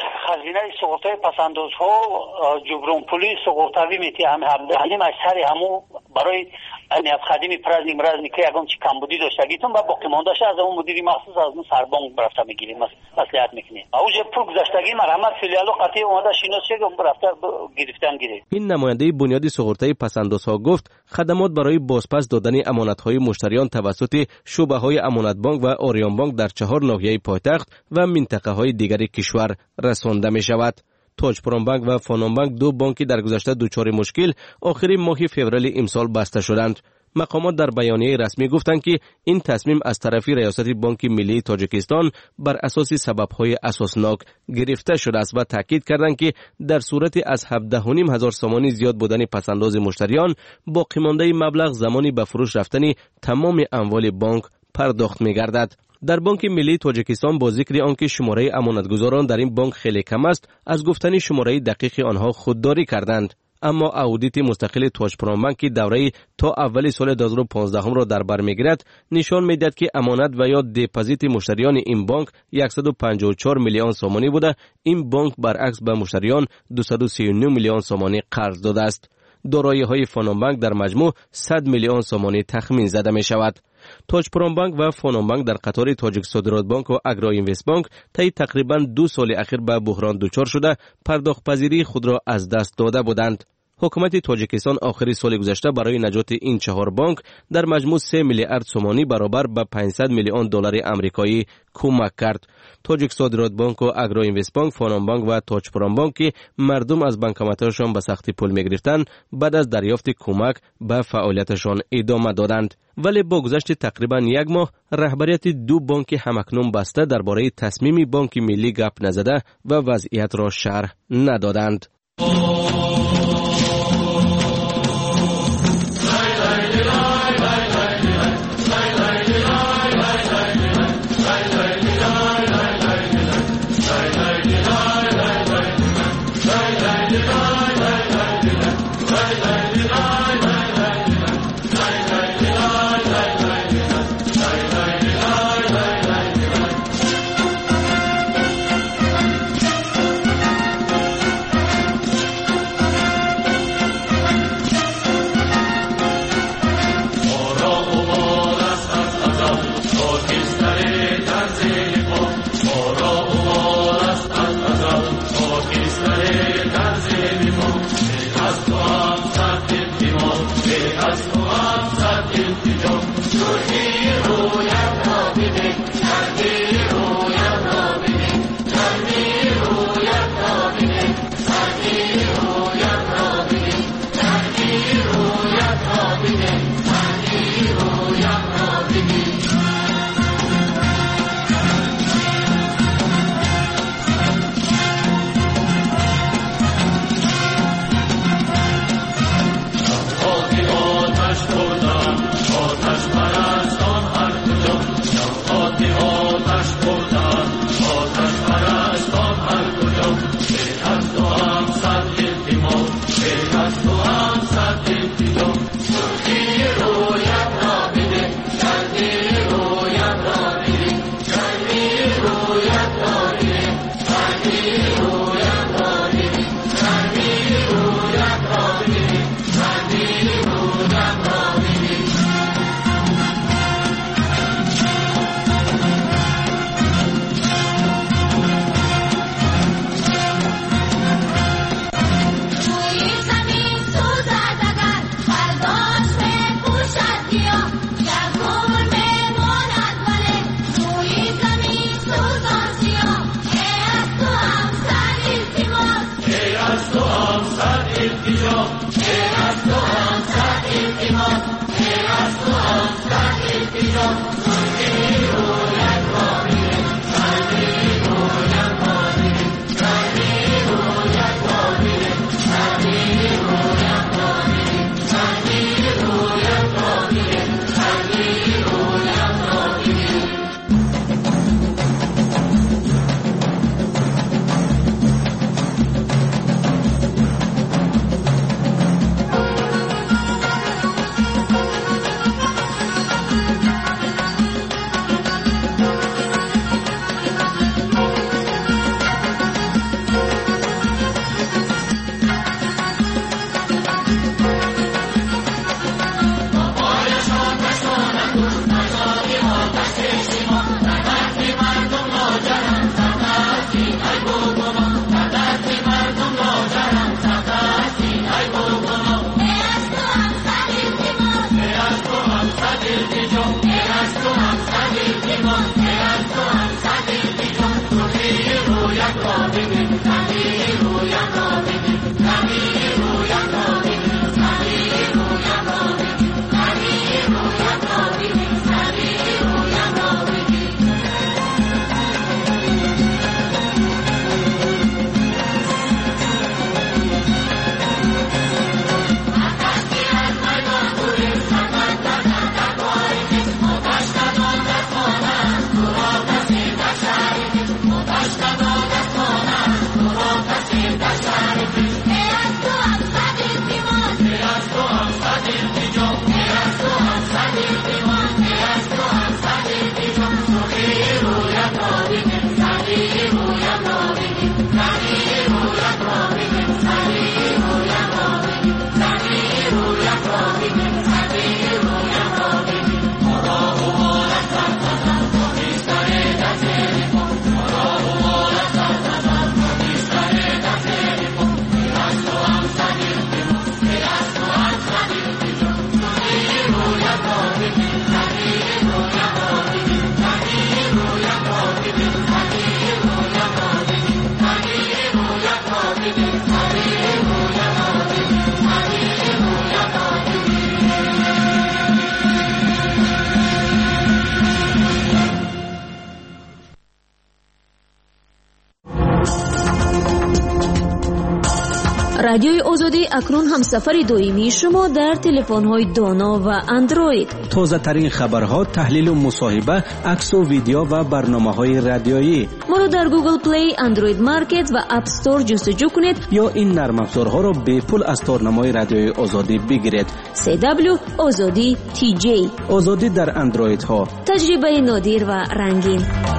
هزینه سقوط‌های پسندازها جبران پولی سقوطاوی میتی هم همدهنیم اکثر همو برای نیت خدیم پرز امراض که یگان چی کمبودی داشتگیتون و باقی ماندهش از اون مدیری مخصوص از اون سربانک برفته میگیریم مصلحت میکنیم اوج پول گذشتگی مرحمت فیلیالو قطعی اومده شیناسیه که برفته گرفتن گیره. این نماینده بنیاد سقوطی پسندازها گفت خدمات برای بازپس دادن امانت‌های مشتریان توسط شعبه‌های امانت بانک و آریان بانک در 4 ناحیه پایتخت و منطقه‌های دیگر کشور رسانده می‌شود. تاج پرامبانک و فانامبانک دو بانکی در گذشته دچار مشکل آخرین ماه فوریه امسال بسته شدند. مقامات در بیانیه رسمی گفتند که این تصمیم از طرف ریاست بانک ملی تاجیکستان بر اساس سبب‌های اساسناک گرفته شده است و تاکید کردند که در صورت از 17,500 سامانی زیاد بودن پسنداز مشتریان باقی مانده مبلغ زمانی به فروش رفتن تمام اموال بانک پرداخت می‌گردد. در بانک ملی تاجیکستان با ذکر آنکه شماره امانتگزاران در این بانک خیلی کم است، از گفتن شماره دقیق آنها خودداری کردند. اما اودیت مستقل تاج پرامبانک که دوره تا اول سال 2015 را در بر میگیرد نشان میدهد که امانت و یا دپوزیت مشتریان این بانک 154 میلیون سامانی بوده. این بانک برعکس به مشتریان 239 میلیون سامانی قرض داده است. دارایی‌های فانامبانک در مجموع 100 میلیون سامانی تخمین زده می شود. تاج پرامبانک و فانامبانک در قطار تاجیک صادرات بانک و اگرا اینوست بانک طی تقریباً 2 سال اخیر به بحران دچار شده پرداخت پذیری خود را از دست داده بودند. حکومت تاجیکستان آخری سال گذشته برای نجات این 4 بانک در مجموع 3 میلیارد سومانی برابر به 500 میلیون دلار آمریکایی کمک کرد. تاجیک صادرات بانک و اگرا اینوست بانک، فانامبانک و تاج پرامبانک که مردم از بانکمت‌هاشان به سختی پول می‌گرفتند بعد از دریافت کمک به فعالیتشان ادامه دادند. ولی با گذشت تقریباً 1 ماه رهبریت 2 بانک همکنون بسته درباره تصمیم بانک ملی گپ نزده و وضعیت را شرح ندادند. رادیوی آزادی اکنون همسفر دائمی شما در تلفن‌های دانا و اندروید. تازه ترین خبرها، تحلیل و مصاحبه، عکس و ویدیو و برنامه‌های رادیویی. ما رو در گوگل پلی، اندروید مارکت و اپ استور جستجو کنید یا این نرم افزارها رو به پول از تارنمای رادیوی آزادی بگیرید. CW آزادی TJ. آزادی در اندروید ها. تجربه نادر و رنگین.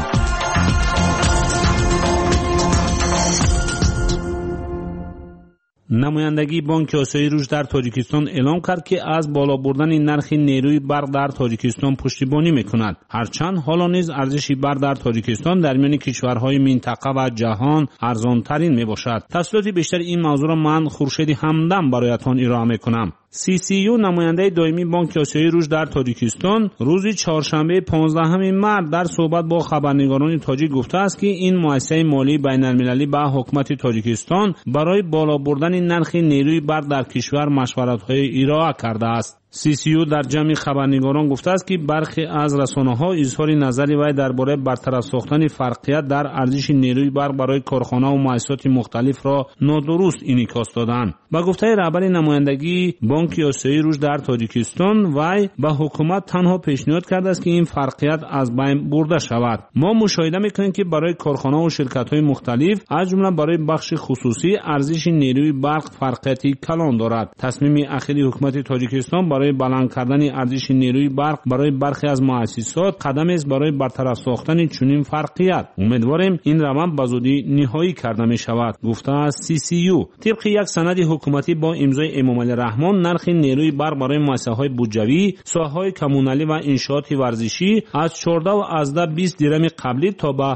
نمایندگی بانک آسیای روش در تاجیکستان اعلام کرد که از بالا بردن نرخ نیروی برق در تاجیکستان پشتیبانی میکند. هرچند حالا نیز ارزش برق در تاجیکستان در میان کشورهای منطقه و جهان ارزانترین میباشد. تفصیلات بیشتر این موضوع را من خورشید همدم برایتان ارائه میکنم. CCU نماینده دائمی بانک آسیای روش در تاجیکستان روز چهارشنبه 15 مارس در صحبت با خبرنگاران تاجیک گفته است که این مؤسسه مالی بین‌المللی به حکومت تاجیکستان برای بالا بردن نرخ نیروی برق در کشور مشورت‌های ارائه کرده است. CCU در جمع خبرنگاران گفته است که برخی از رسانه‌ها اظهار نظری وی درباره برطرف ساختن فرقیت در ارزش نیروی برق برای کارخانه و مؤسسات مختلف را نادرست انعکاس دادند. با گفته رهبر نمایندگی بانک آسیای روش در تاجیکستان وی به حکومت تنها پیشنهاد کرده است که این فرقیت از بین برده شود. ما مشاهده می‌کنیم که برای کارخانه و شرکت‌های مختلف از جمله برای بخش خصوصی ارزش نیروی برق فرقیتی کلان دارد. تصمیم اخیر حکومت تاجیکستان برای بلند کردن ارزش نیروی برق برای برخی از مؤسسات قدم است برای برطرف ساختن چنین فرقیت. امیدواریم این روند به زودی نهایی کرده می شود، گفته است CCU. طبق یک سند حکومتی با امضای امام علی رحمان نرخ نیروی برق برای مؤسسه‌های بودجوی، ساحه‌های کمونالی و انشاءات ورزشی از 14.20 درم قبلی تا به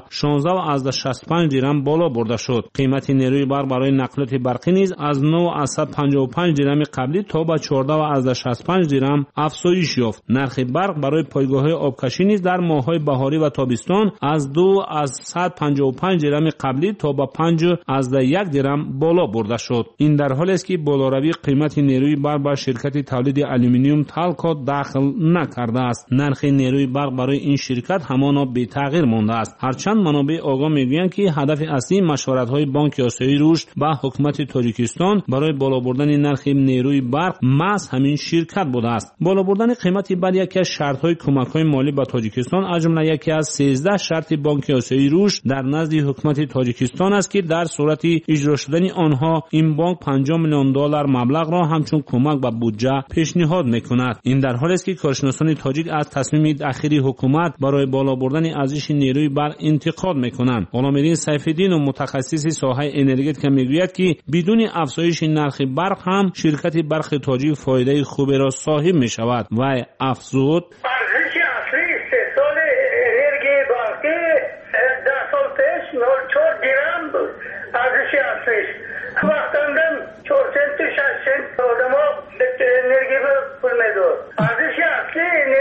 16.65 درم بالا برده شد. قیمت نیروی برق برای نقلات برقی نیز از 9.55 درم قبلی تا به 14.65 درم افزایش یافت. نرخ برق برای پایگاه‌های آبکشی نیز در ماه‌های بهاری و تابستان از 2.155 درم قبلی تا به 5.1 درم بالا برده شد. این در حالی است که بالاروی قیمت نیروی برق به شرکت تولید آلومینیوم تالکو داخل نکرده است. نرخ نیروی برق برای این شرکت همانا بی تغییر مانده است. هرچند منابع آگاه میگویند که هدف اصلی مشورت‌های بانک آسیای رشد با حکومت تاجیکستان برای بالا بردن نرخ نیروی برق محض همین شرکت بوده است. بالا بردن قیمتی بر یکی از شرط‌های کمک‌های مالی به تاجیکستان از جمله یکی از 13 شرط بانک آسیای رشد در نزد حکومت تاجیکستان است که در صورت اجرا شدن آنها این بانک 50 میلیون دلار مبلغ را همچون کمک به بودجه پیشنهاد می‌کند. این در حالی است که کارشناسان تاجیک از تصمیم اخیری حکومت برای بالا بردن ارزش نیروی برق انتقاد می‌کنند. غلام‌الدین سیف‌الدین و متخصص ساحه انرژی میگوید که بدون افزایش نرخ برق هم شرکت برق تاجیک فایده خوبی را صاحب می‌شود و افزود ارزش اصلی استحصال انرژی برقی 10 سال پیش 0.4 درم بود. ارزش اصلیش وقتاً 4 سنت 6 سنت آدم‌ها انرژی پول می‌داد. ارزش اصلی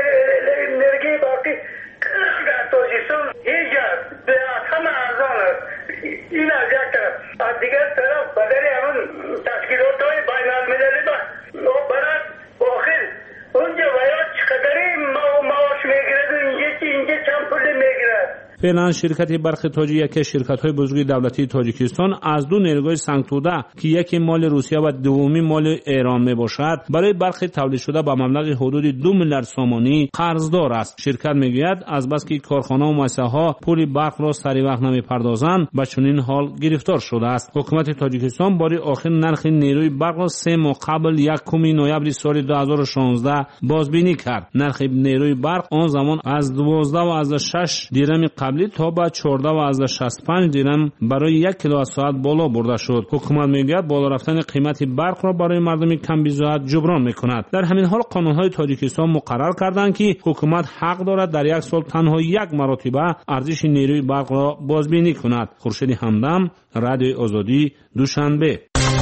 انرژی برقی در تاجیکستان هیچ به همه ارزان است. این از یک طرف. از دیگر طرف بدل همون تشکیلات‌های بین‌المللی برای آخر اونجا باید چقدری معاش میگیرد و اینجا چند پول میگیرد. فعلا شرکت برق تاجیک یکی از شرکت‌های بزرگ دولتی تاجیکستان از دو نیروگاه سنگ‌توده که یکی مال روسیه و دومی مال ایران میباشد برای برق تولید شده با مبلغ حدود 2 میلیارد سومانی قرضدار است. شرکت میگوید از بس که کارخانه و مؤسسه‌ها پول برق را سری وقت نمیپردازند به چنین حال گرفتار شده است. حکومت تاجیکستان برای آخر نرخ نیروی برق را 3 ماه قبل 1 نوامبر سال 2016 بازبینی کرد. نرخ نیروی برق آن زمان از 12.6 درم قبلی تا به 14.65 درم برای 1 کیلووات بالا برده شد. حکومت میگوید بالا رفتن قیمت برق را برای مردم کم بی‌زحمت جبران میکند. در همین حال قانون‌های تاجیکستان مقرر کردند که حکومت حق دارد در یک سال تنها 1 مرتبه ارزش نیروی برق را بازبینی کند. خورشید همدم، رادیوی آزادی، دوشنبه.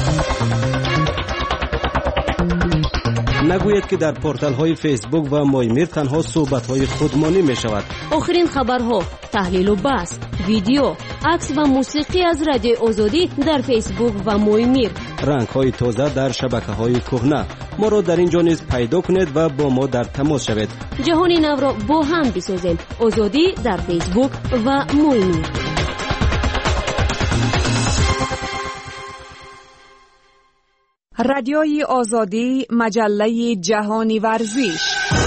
نگوید که در پورتال‌های فیسبوک و مایمیر تنها صحبت‌های خودمانی می‌شود. آخرین خبرها، تحلیل و بحث، ویدیو، عکس و موسیقی از رادیو آزادی در فیسبوک و مایمیر. رنگ‌های تازه در شبکه‌های کهنه. ما را در اینجا نیز پیدا کنید و با ما در تماس شوید. جهان نو را با هم بسازیم. آزادی در فیسبوک و مایمیر. رادیوی آزادی، مجله جهانی ورزش.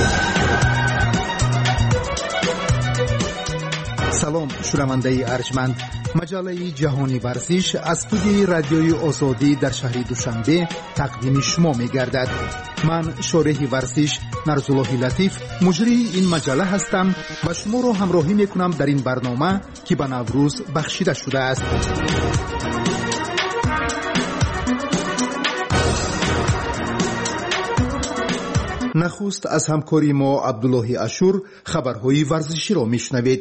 سلام شنونده ارجمند، مجله جهانی ورزش از استودیوی رادیوی آزادی در شهر دوشنبه تقدیم شما می گردد. من شارح ورزش نرزالله لطیف مجری این مجله هستم و شما را همراهی می کنم در این برنامه که به نوروز بخشیده شده است. نخست از همکاری ما عبدالله اشور خبرهای ورزشی را میشنوید.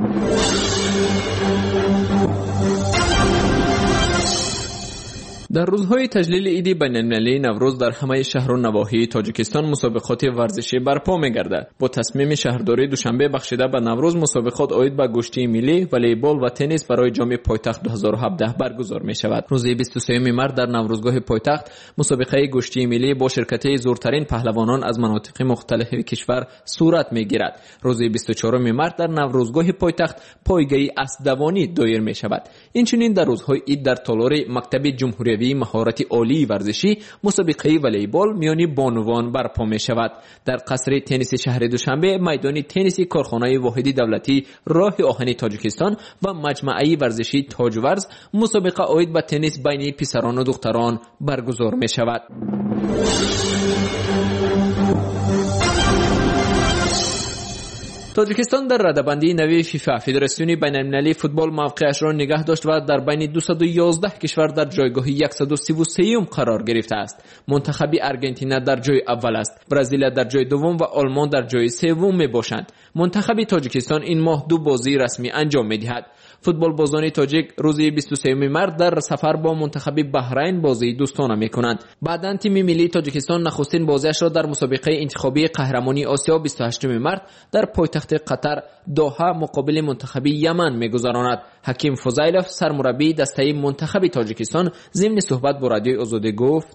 در روزهای تجلیل عید بین‌المللی نوروز در همه شهر و نواحی تاجیکستان مسابقات ورزشی برپا می‌گردد. با تصمیم شهرداری دوشنبه بخشیده به نوروز مسابقات عاید به گشتی ملی، والیبال و تنیس برای جام پایتخت 2017 برگزار می‌شود. روز 23 مارس در نوروزگاه پایتخت مسابقه گشتی ملی با شرکت زورترین پهلوانان از مناطق مختلف کشور صورت می‌گیرد. روز 24 مارس در نوروزگاه پایتخت پایگاه اسب‌دوانی دایر می‌شود. اینچنین در روزهای عید در تالار مکتب جمهوری مهارت عالی ورزشی مسابقه والیبال میان بانوان برپا می شود. در قصر تنیس شهر دوشنبه میدان تنیس کارخانه واحدی دولتی راه آهن تاجیکستان و مجمعه ورزشی تاجورز مسابقه عاید به تنیس بین پسران و دختران برگزار می شود. تاجیکستان در رده‌بندی نوی فیفا فدراسیون بین‌المللی فوتبال موقعش را نگه داشت و در بین 211 کشور در جایگاه 133 قرار گرفته است. منتخب آرژانتین در جای اول است، برزیل در جای دوم و آلمان در جای سوم میباشند. منتخب تاجیکستان این ماه 2 بازی رسمی انجام میدهد. فوتبال بازان تاجیک روز 23 مارس در سفر با منتخب بحرین بازی دوستانه میکنند. بعداً تیم ملی تاجیکستان نخستین بازیش را در مسابقه انتخابی قهرمانی آسیا 28 مارس در پایتخت قطر دوحه مقابل منتخب یمن میگذراند. حکیم فضیلов سرمربی دسته منتخب تاجیکستان ضمن صحبت با رادیوی آزادی گفت: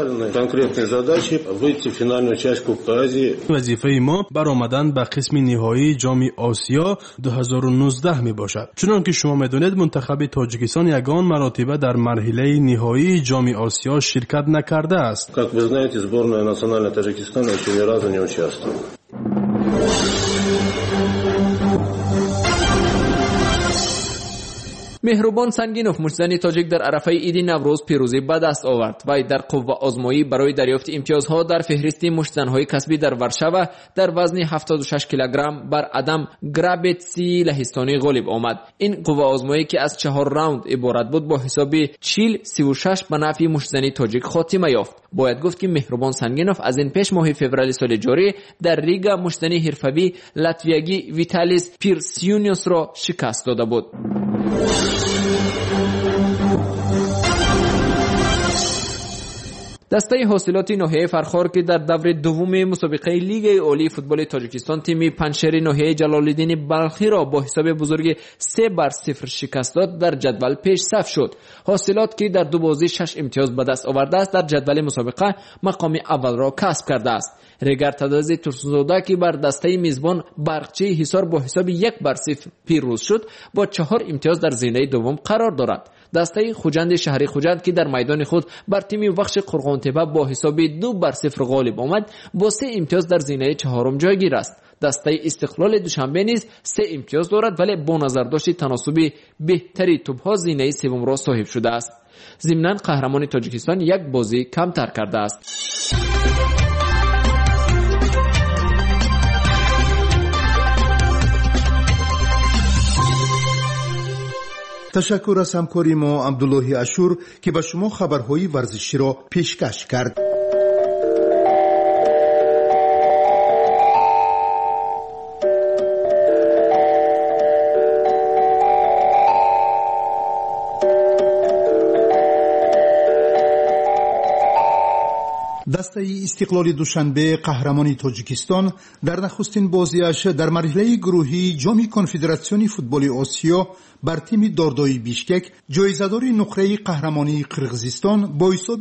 وظیفه ما برآمدن به قسم نهایی جام آسیا 2019 می باشد. چنانکه شما میدونید منتخب تاجیکستان یگان مرتبه در مرحله نهایی جام آسیا شرکت نکرده است. Как вы знаете, сборная национальной Таджикистана еще ни разу не участвовала. مهربان سنگینوف مشتزن تاجیک در عرفه عید نوروز پیروزی به دست آورد و در قوه آزمایی برای دریافت امتیازها در فهرست مشتزن‌های کسبی در ورشوا در وزن 76 کیلوگرم بر ادم گرابتسی لهستانی غالب آمد. این قوه آزمایی که از 4 راوند عبارت بود با حساب 40-36 به نفع مشتزن تاجیک خاتمه یافت. باید گفت که مهربان سنگینوف از این پیش ماه فوریه سال جاری در ریگا مشتزن حرفه‌ای لاتویایی ویتالیس پیرسیونیوس را شکست داده بود. دسته حاصلات ناحیه فرخار که در دور دوم مسابقه لیگ عالی فوتبال تاجیکستان تیم پنجشیر ناحیه جلال‌الدین بلخی را با حساب بزرگ 3-0 شکست داد در جدول پیش صف شد. حاصلات که در 2 بازی 6 امتیاز به دست آورده است در جدول مسابقه مقام اول را کسب کرده است. ریگر تدازی ترسونزاده که بر دسته میزبان برقچی حصار با حساب 1-0 پیروز شد با 4 امتیاز در زینه دوم قرار دارد. دسته خوجند شهر خوجند که در میدان خود بر تیم وخش قرغانتپه با حساب 2-0 غالب آمد با 3 امتیاز در زینه چهارم جایگیر است. دسته استقلال دوشنبه نیز 3 امتیاز دارد ولی با نظر داشت تناسبی بهتری توپ‌ها زینه سوم را صاحب شده است. ضمناً قهرمان تاجیکستان 1 بازی کمتر کرده است. تشکر از همکاری ما عبدالله اشور که به شما خبرهای ورزشی را پیشکش کرد. دسته استقلال دوشنبه قهرمان تاجیکستان در نخستین بازیش در مرحله گروهی جام کنفدراسیون فوتبال آسیا بر تیم داردای بیشکک جایزه‌دار نقره قهرمانی قرقیزستان با حساب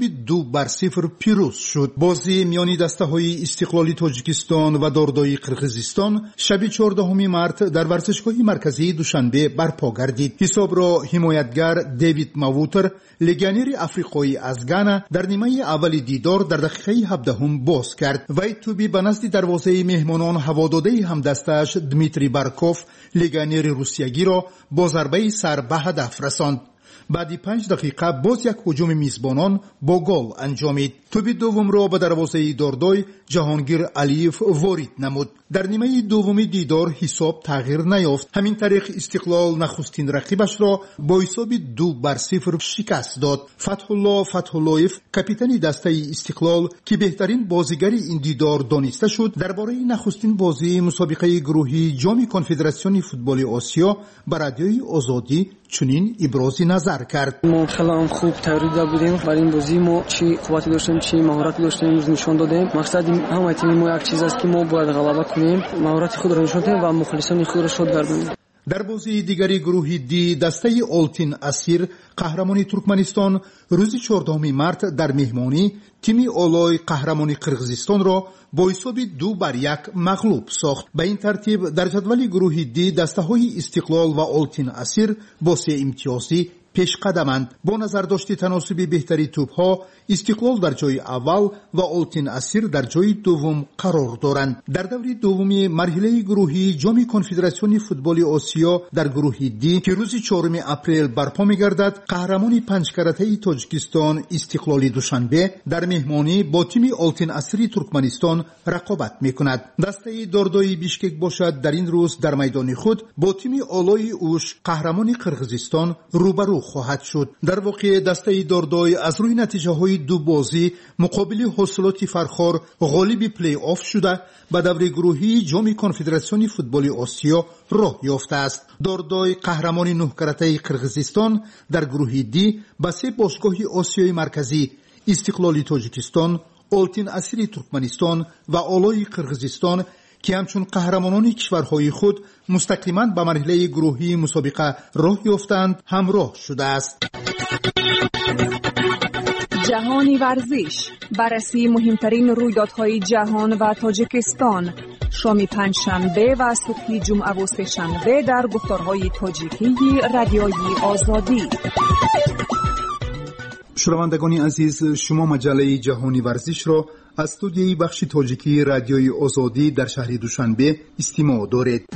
2-0 پیروز شد. بازی میان دسته‌های استقلال تاجیکستان و داردای قرقیزستان شب 14 مارس در ورزشگاه مرکزی دوشنبه برپا گردید. حساب را حمایتگر دیوید ماووتر لگانیر افریقایی از گانا در نیمه اول دیدار در دقیقه 17 باز کرد. وی توپی به نزد دروازه مهمانان هواداده همدستش دمیتری بارکوف لگانیر روسیایی را با ضربه سر به هدف رساند. بعد 5 دقیقه باز یک هجوم میزبانان با گل انجامید. توپ دوم را به دروازه داردای جهانگیر علیف وارد نمود. در نیمه دوم دیدار حساب تغییر نیافت. همین طریق استقلال نخستین رقیبش را با حساب 2-0 شکست داد. فتح اللهیف کاپیتان دسته استقلال که بهترین بازیگر این دیدار دانسته شد درباره نخستین بازی مسابقه گروهی جام کنفدراسیون فوتبال آسیا بر رادیوی آزادی چنین ابراز نظر کرد. ما خیلی خوب تیاری بودیم برای این بازی. ما چی قوتی داشتیم چی مهارتی داشتیم امروز نشان دادیم. مقصد همه تیم ما یک چیز است که ما باید غلبه کنیم، مهارت خود را نشان دهیم و مخلصان خود را شاد گردانیم. در بازی دیگری گروه دی دسته آلتین اسیر قهرمانی ترکمنستان روز 14 مارس در مهمانی تیم اولای قهرمانی قرقیزستان را با حساب 2-1 مغلوب ساخت. به این ترتیب در جدول گروه دی دسته های استقلال و آلتین اسیر با 3 امتیازی پیش قدمند. با نظر داشت تناسب بهتری توپ ها استقلال در جای اول و آلتین اسیر در جای دوم قرار دارند. در دور دوم مرحله گروهی جام کنفدراسیون فوتبال آسیا در گروه دی که روز 4 اپریل برپا می‌گردد قهرمان 5 کرته تاجیکستان استقلال دوشنبه در مهمانی با تیم آلتین اسیر ترکمنستان رقابت می‌کند. دسته داردای بیشکک باشد در این روز در میدان خود با تیم آلای اوش قهرمان قرقیزستان روبرو خواهد شد. در واقع دسته داردای از روی نتیجه های 2 بازی مقابل حاصلات فرخار غالب پلی آف شده به دور گروهی جام کنفدراسیون فوتبال آسیا راه یافته است. داردای قهرمان 9 کرته قرقیزستان در گروه دی با 3 باشگاه آسیای مرکزی استقلال تاجیکستان، آلتین اسیر ترکمنستان و آلای قرقیزستان که همچون قهرمانان کشورهای خود مستقیما به مرحله گروهی مسابقه راه یافتند همراه شده است. جهانی ورزش، بررسی مهمترین رویدادهای جهان و تاجیکستان، شام پنجشنبه و صبح جمعه و سه‌شنبه در گفتارهای تاجیکی رادیوی آزادی. شنوندگان عزیز، شما مجله جهانی ورزش را از استودیوی بخش تاجیکی رادیوی آزادی در شهر دوشنبه استماع دارید.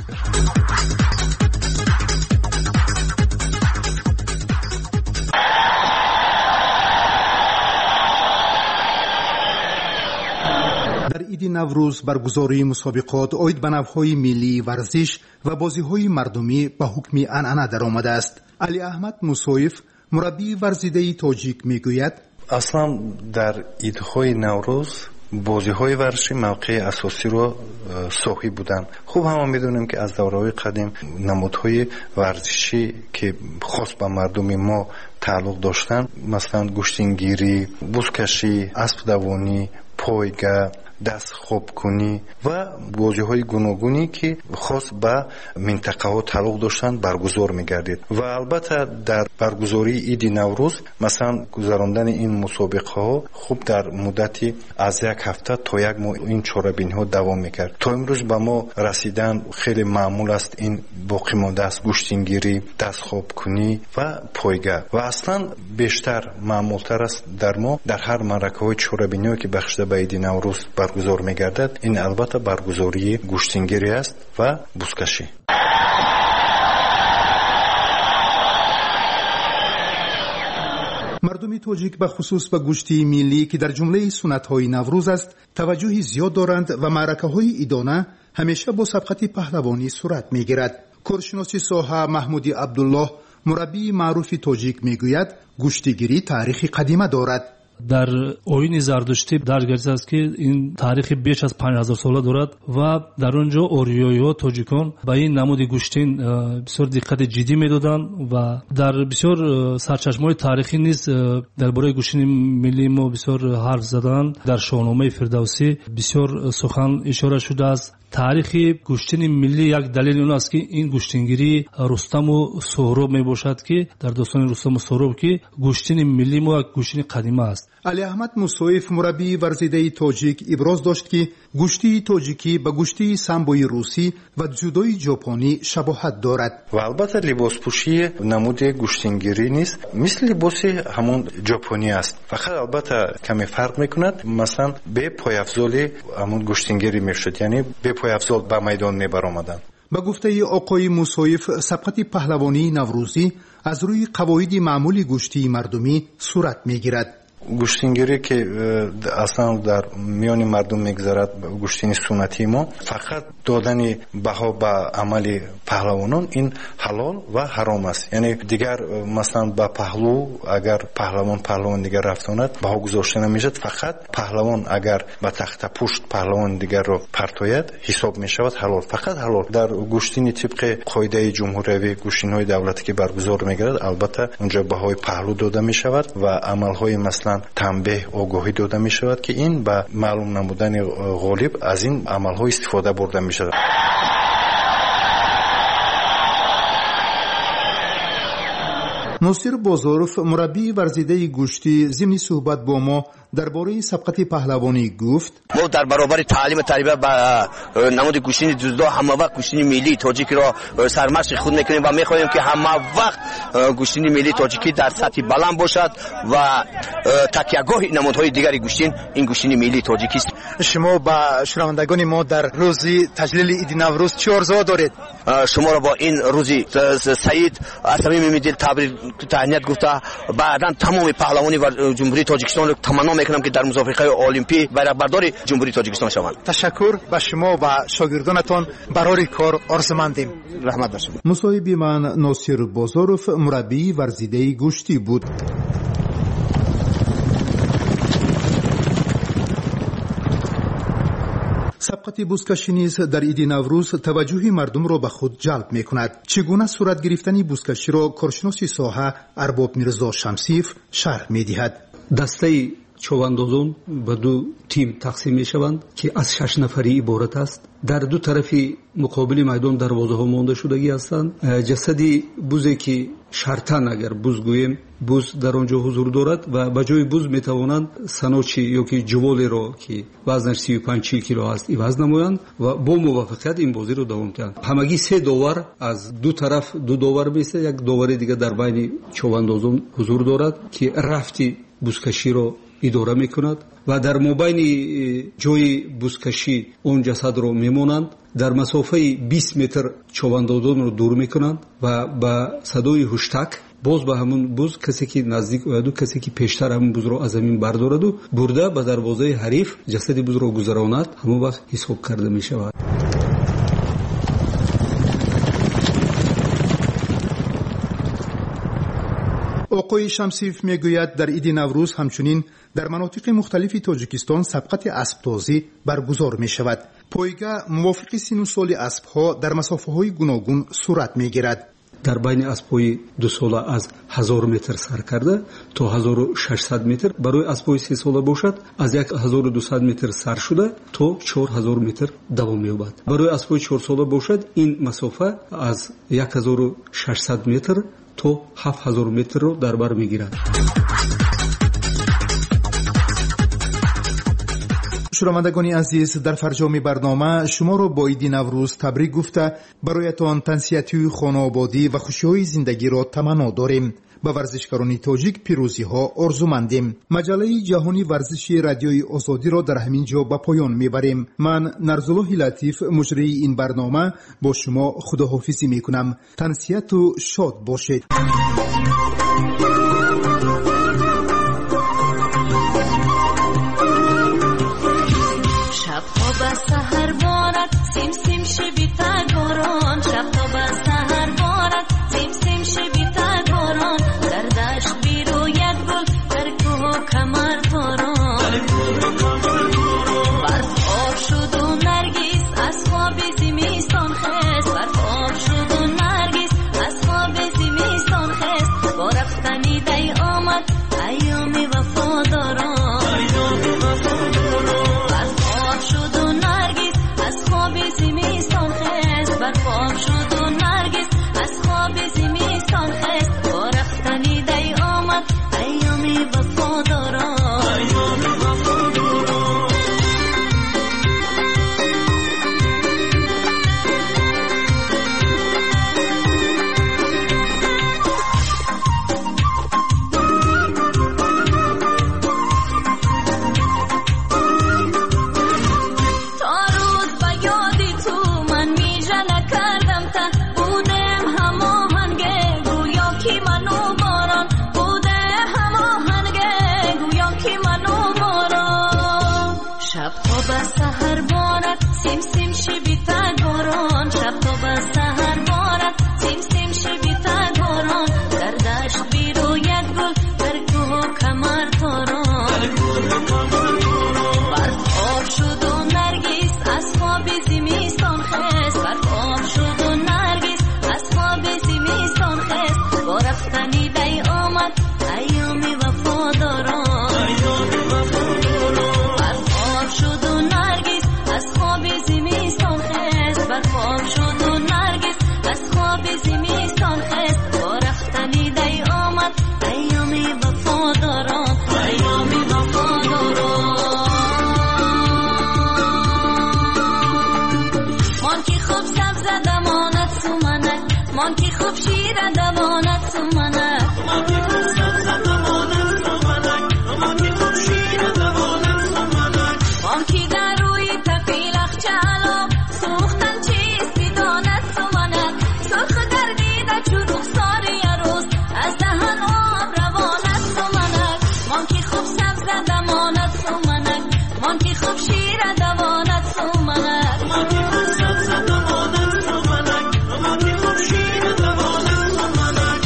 در عید نوروز برگزاری مسابقات عاید به نوهای ملی ورزش و بازی‌های مردمی به حکم عنعنه درآمده است. علی احمد موسویف مربی ورزیده تاجیک میگوید اصلا در عیدهای نوروز بازی‌های ورزشی موقع اساسی رو صاحب بودن. خوب هم میدونیم که از دوره‌های قدیم نمادهای ورزشی که خاص به مردم ما تعلق داشتن مثلا گوشتینگیری، بزکشی، اسب دوانی، پایگاه، دست خوب کنی و بازی‌های گوناگونی که خاص به منطقه ها تعلق داشتند برگزار می‌گردید و البته در برگزاری عید نوروز مثلا گذراندن این مسابقه ها خوب در مدتی از 1 هفته تا 1 ماه این چاره‌بینی ها دوام می‌کرد. تا امروز به ما رسیدن خیلی معمول است این باقی مانده است گوشتینگیری، دست خوب کنی و پایگاه و اصلا بیشتر معمولتر است در ما در هر معرکه‌های چاره‌بینی که بخشیده به عید نوروز برگزار می‌گردد. این البته برگزاری گوشتینگیری است و بزکشی. مردم تاجیک به خصوص به گوشتی ملی که در جمله سنت‌های نوروز است توجهی زیاد دارند و معرکه‌های عیدانه همیشه با سبقت پهلوانی صورت می‌گیرد. کارشناس ساحه محمودی عبدالله مربی معروف تاجیک میگوید گوشتگیری تاریخ قدیمه دارد. در آیین زردشتی درگرفته است که این تاریخ بیش از 5000 ساله دارد و در آنجا اوریایی‌ها تاجیکان به این نمود گوشتین بسیار دقت جدی میدادند و در بسیار سرچشمه‌های تاریخی نیز درباره گوشتین ملی ما بسیار حرف زدند. در شاهنامه فردوسی بسیار سخن اشاره شده است. تاریخ گوشتین ملی یک دلیل اون است که این گوشتینگیری رستم و سهراب می باشد که در داستان رستم و سهراب که گوشتین ملی ما یک گوشتین قدیمه است. علی احمد موسویف مربی ورزیده تاجیک ابراز داشت که گوشتی تاجیکی با گوشتی سامبوی روسی و جودوی ژاپنی شباهت دارد و البته لباسپوشی نمود گوشتینگیری نیست، مثل لباس همون ژاپنی است، فقط البته کمی فرق میکند. مثلا به پایافزال همون گوشتینگیری میشد، یعنی به پایافزال به میدان میبرآمدند. با گفته آقای موسویف سبقت پهلوانی نوروزی از روی قواعد معمولی گوشتی مردمی صورت میگیرد. گوشتینگیری که اصلا در میان مردم میگذرد، گوشتین سنتی ما، فقط دادن بها به عمل پهلوانان این حلال و حرام است. یعنی دیگر مثلا به پهلو اگر پهلوان دیگر رفتاند بها گذاشته نمیشد، فقط پهلوان اگر به تخت پشت پهلوان دیگر رو پرتاید حساب میشود حلال، فقط حلال. در گوشتین طبق قاعده جمهوری گوشتین های دولتی که برگزار میگردد البته اونجا بهای پهلو داده میشود و عمل های مثلا تنبیه آگاهی داده می شود که این به معلوم نمودن غالب از این عمل ها استفاده برده می شود. ناصر بازاروف مربی ورزیده گوشتی ضمن صحبت با ما درباره سبقت پهلوانی گفت: ما در برابر تعلیم طلبه به نمود گوشتین جودو همه وقت گوشتین ملی تاجیکی را سرمشق خود میکنیم و میخواهیم که همه وقت گوشتین ملی تاجیکی در سطح بلند باشد و تکیهگاه نمودهای دیگری گوشتین این گوشتین ملی تاجیکی است. شما با شنوندگان ما در روز تجلیل عید نوروز چه آرزو دارید؟ شما را با این روزی سعید از صمیم دل تبریک تهنیت گفته بعداً تمام پهلوانی و جمهوری تاجیکستان را تمنا میکنم که در مسابقه المپی بیرقبردار جمهوری تاجیکستان شوند. تشکر به شما و شاگردانتان برای کار آرزومندیم. رحمت بر شما. مصاحب من ناصر بازاروف مربی ورزیده گوشتی بود. سبقت بزکشی نیز در عید نوروز توجه مردم را به خود جلب می کند. چگونه صورت گرفتن بزکشی را کارشناس ساحه ارباب میرزا شمسیف شرح می دهد. دسته چواندازان به دو تیم تقسیم می شوند که از 6 نفری عبارت است. در دو طرف مقابل میدان دروازه ها مانده شدگی هستند. جسدی بوزی که شرطن اگر بوز گوییم بوز در آنجا حضور دارد و به جای بوز می توانند سنوچی یا که جوالی را که وزنش 35 کیلو است عوض نمایند و با موافقت این بازی را دوام کنند. همگی 3 داور از دو طرف 2 داور میشه، یک داور دیگر در بین چواندازان حضور دارد که رفتی بزکشی را اداره میکند و در مابین جای بزکشی اون جسد رو میمونند. در مسافه 20 متر چواندازان رو دور میکنند و با صدای هشتک باز به همون بوز کسی که نزدیک اومد و کسی که پیشتر همون بوز رو از زمین بردارد و برده به دروازه حریف جسد بوز رو گذراند، همون وقت حساب کرده می شود. آقای شمسیف میگوید در عید نوروز همچنین در مناطق مختلف تاجیکستان سبقت اسب‌تازی برگزار می شود. پایگاه موافق سن و سال اسب‌ها در مسافه‌های گوناگون صورت می‌گیرد. در بین اسب‌های 2 ساله از 1000 متر سر کرده تا 1600 متر، برای اسب‌های 3 ساله باشد از 1200 متر سر شده تا 4000 متر دوام می‌یابد. برای اسب‌های 4 ساله باشد این مسافه از 1600 متر تا 7000 متر رو در بر می‌گیرد. شنوندگان عزیز، در فرجام برنامه شما را با عید نوروز تبریک گفته برایتان تنسیتی خانوادگی و خوشی‌های زندگی را تمنا داریم. به ورزشکاران تاجیک پیروزی ها آرزومندیم. مجله جهانی ورزشی رادیوی آزادی را در همین جا به پایان میبریم. من نرزالله لطیف مجری این برنامه با شما خداحافظی میکنم. تنسیت و شاد باشید. شب تا به سحر بارد سیم سیم شبی تا گران، شب تا به سحر بارد سیم سیم شبی تا سیم سیم شبی تگ باران شب تا به سحر بارد سیم سیم شبی تگ باران در دشت بیروید گل در کوه و کمر تاران برف آب شد و نرگس از خواب زمستان خست برف آب شد و نرگس از خواب زمستان خست با رفتنی دی آمد ایام وفاداران برف آب شد و نرگس از خواب زمستان خست برف آب شد و نرگس از خواب زمستان خست با رفتنی دی آمد ایام وفاداران ایام وفاداران مان کی خوب سبز دمانت سومنک مان کی خوب شیر دمانت سومنک مان کی خوب سبز دمانت سومنک مان کی خوب شیر دمانت سومنک مان کی در روی تپیلخ چالو سوختن چیست میداند سومنک سرخ گردیده چو رخسار یروز از دهن آب روانت سومنک مان کی خوب سبز دمانت سومنک مان کی خوب شیر دمانت سومنک مان کی خوب سبز دمانت سومنک مان کی خوب شیر دمانت سومنک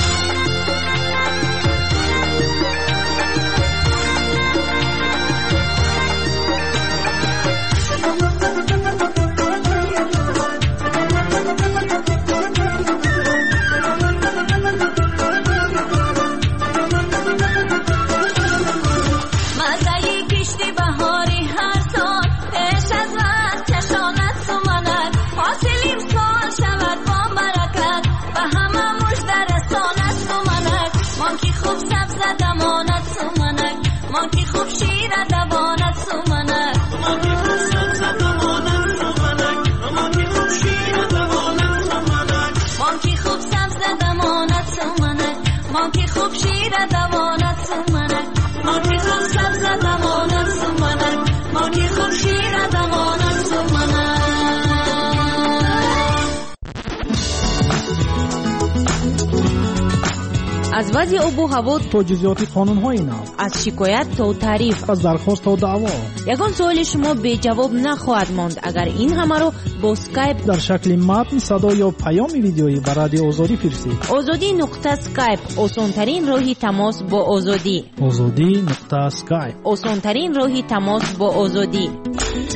مزهی کشتی بهاری هر سال پیش از وقت چشانت سومنک حاصلیم سال شود با برکت و همه مژده رسانت سومنک مان کی خوب سبز دمانت سومنک مان کی خوب شیر دمانت سومنک مان کی خوب سبز دمانت سومنک مان کی خوب شیر دمانت سومنک مان کی خوب سبز دمانت سومنک مان کی خوب شیر دمانت سومنک مان کی خوب سبز دمانت سومنک مان کی خوب شیر دمانت سومنک از وضع آب و هوا تا جزئیات قانون‌های نو، از شکایت تا تعریف، از درخواست تا دعوا، یگان سوال شما بی جواب نخواهد ماند اگر این همه رو با اسکایپ در شکل متن، صدا یا پیام ویدیویی به رادیو آزادی فرستید. آزادی نقطه اسکایپ آسان‌ترین راهی تماس با آزادی. آزادی نقطه اسکایپ آسان‌ترین راهی تماس با آزادی.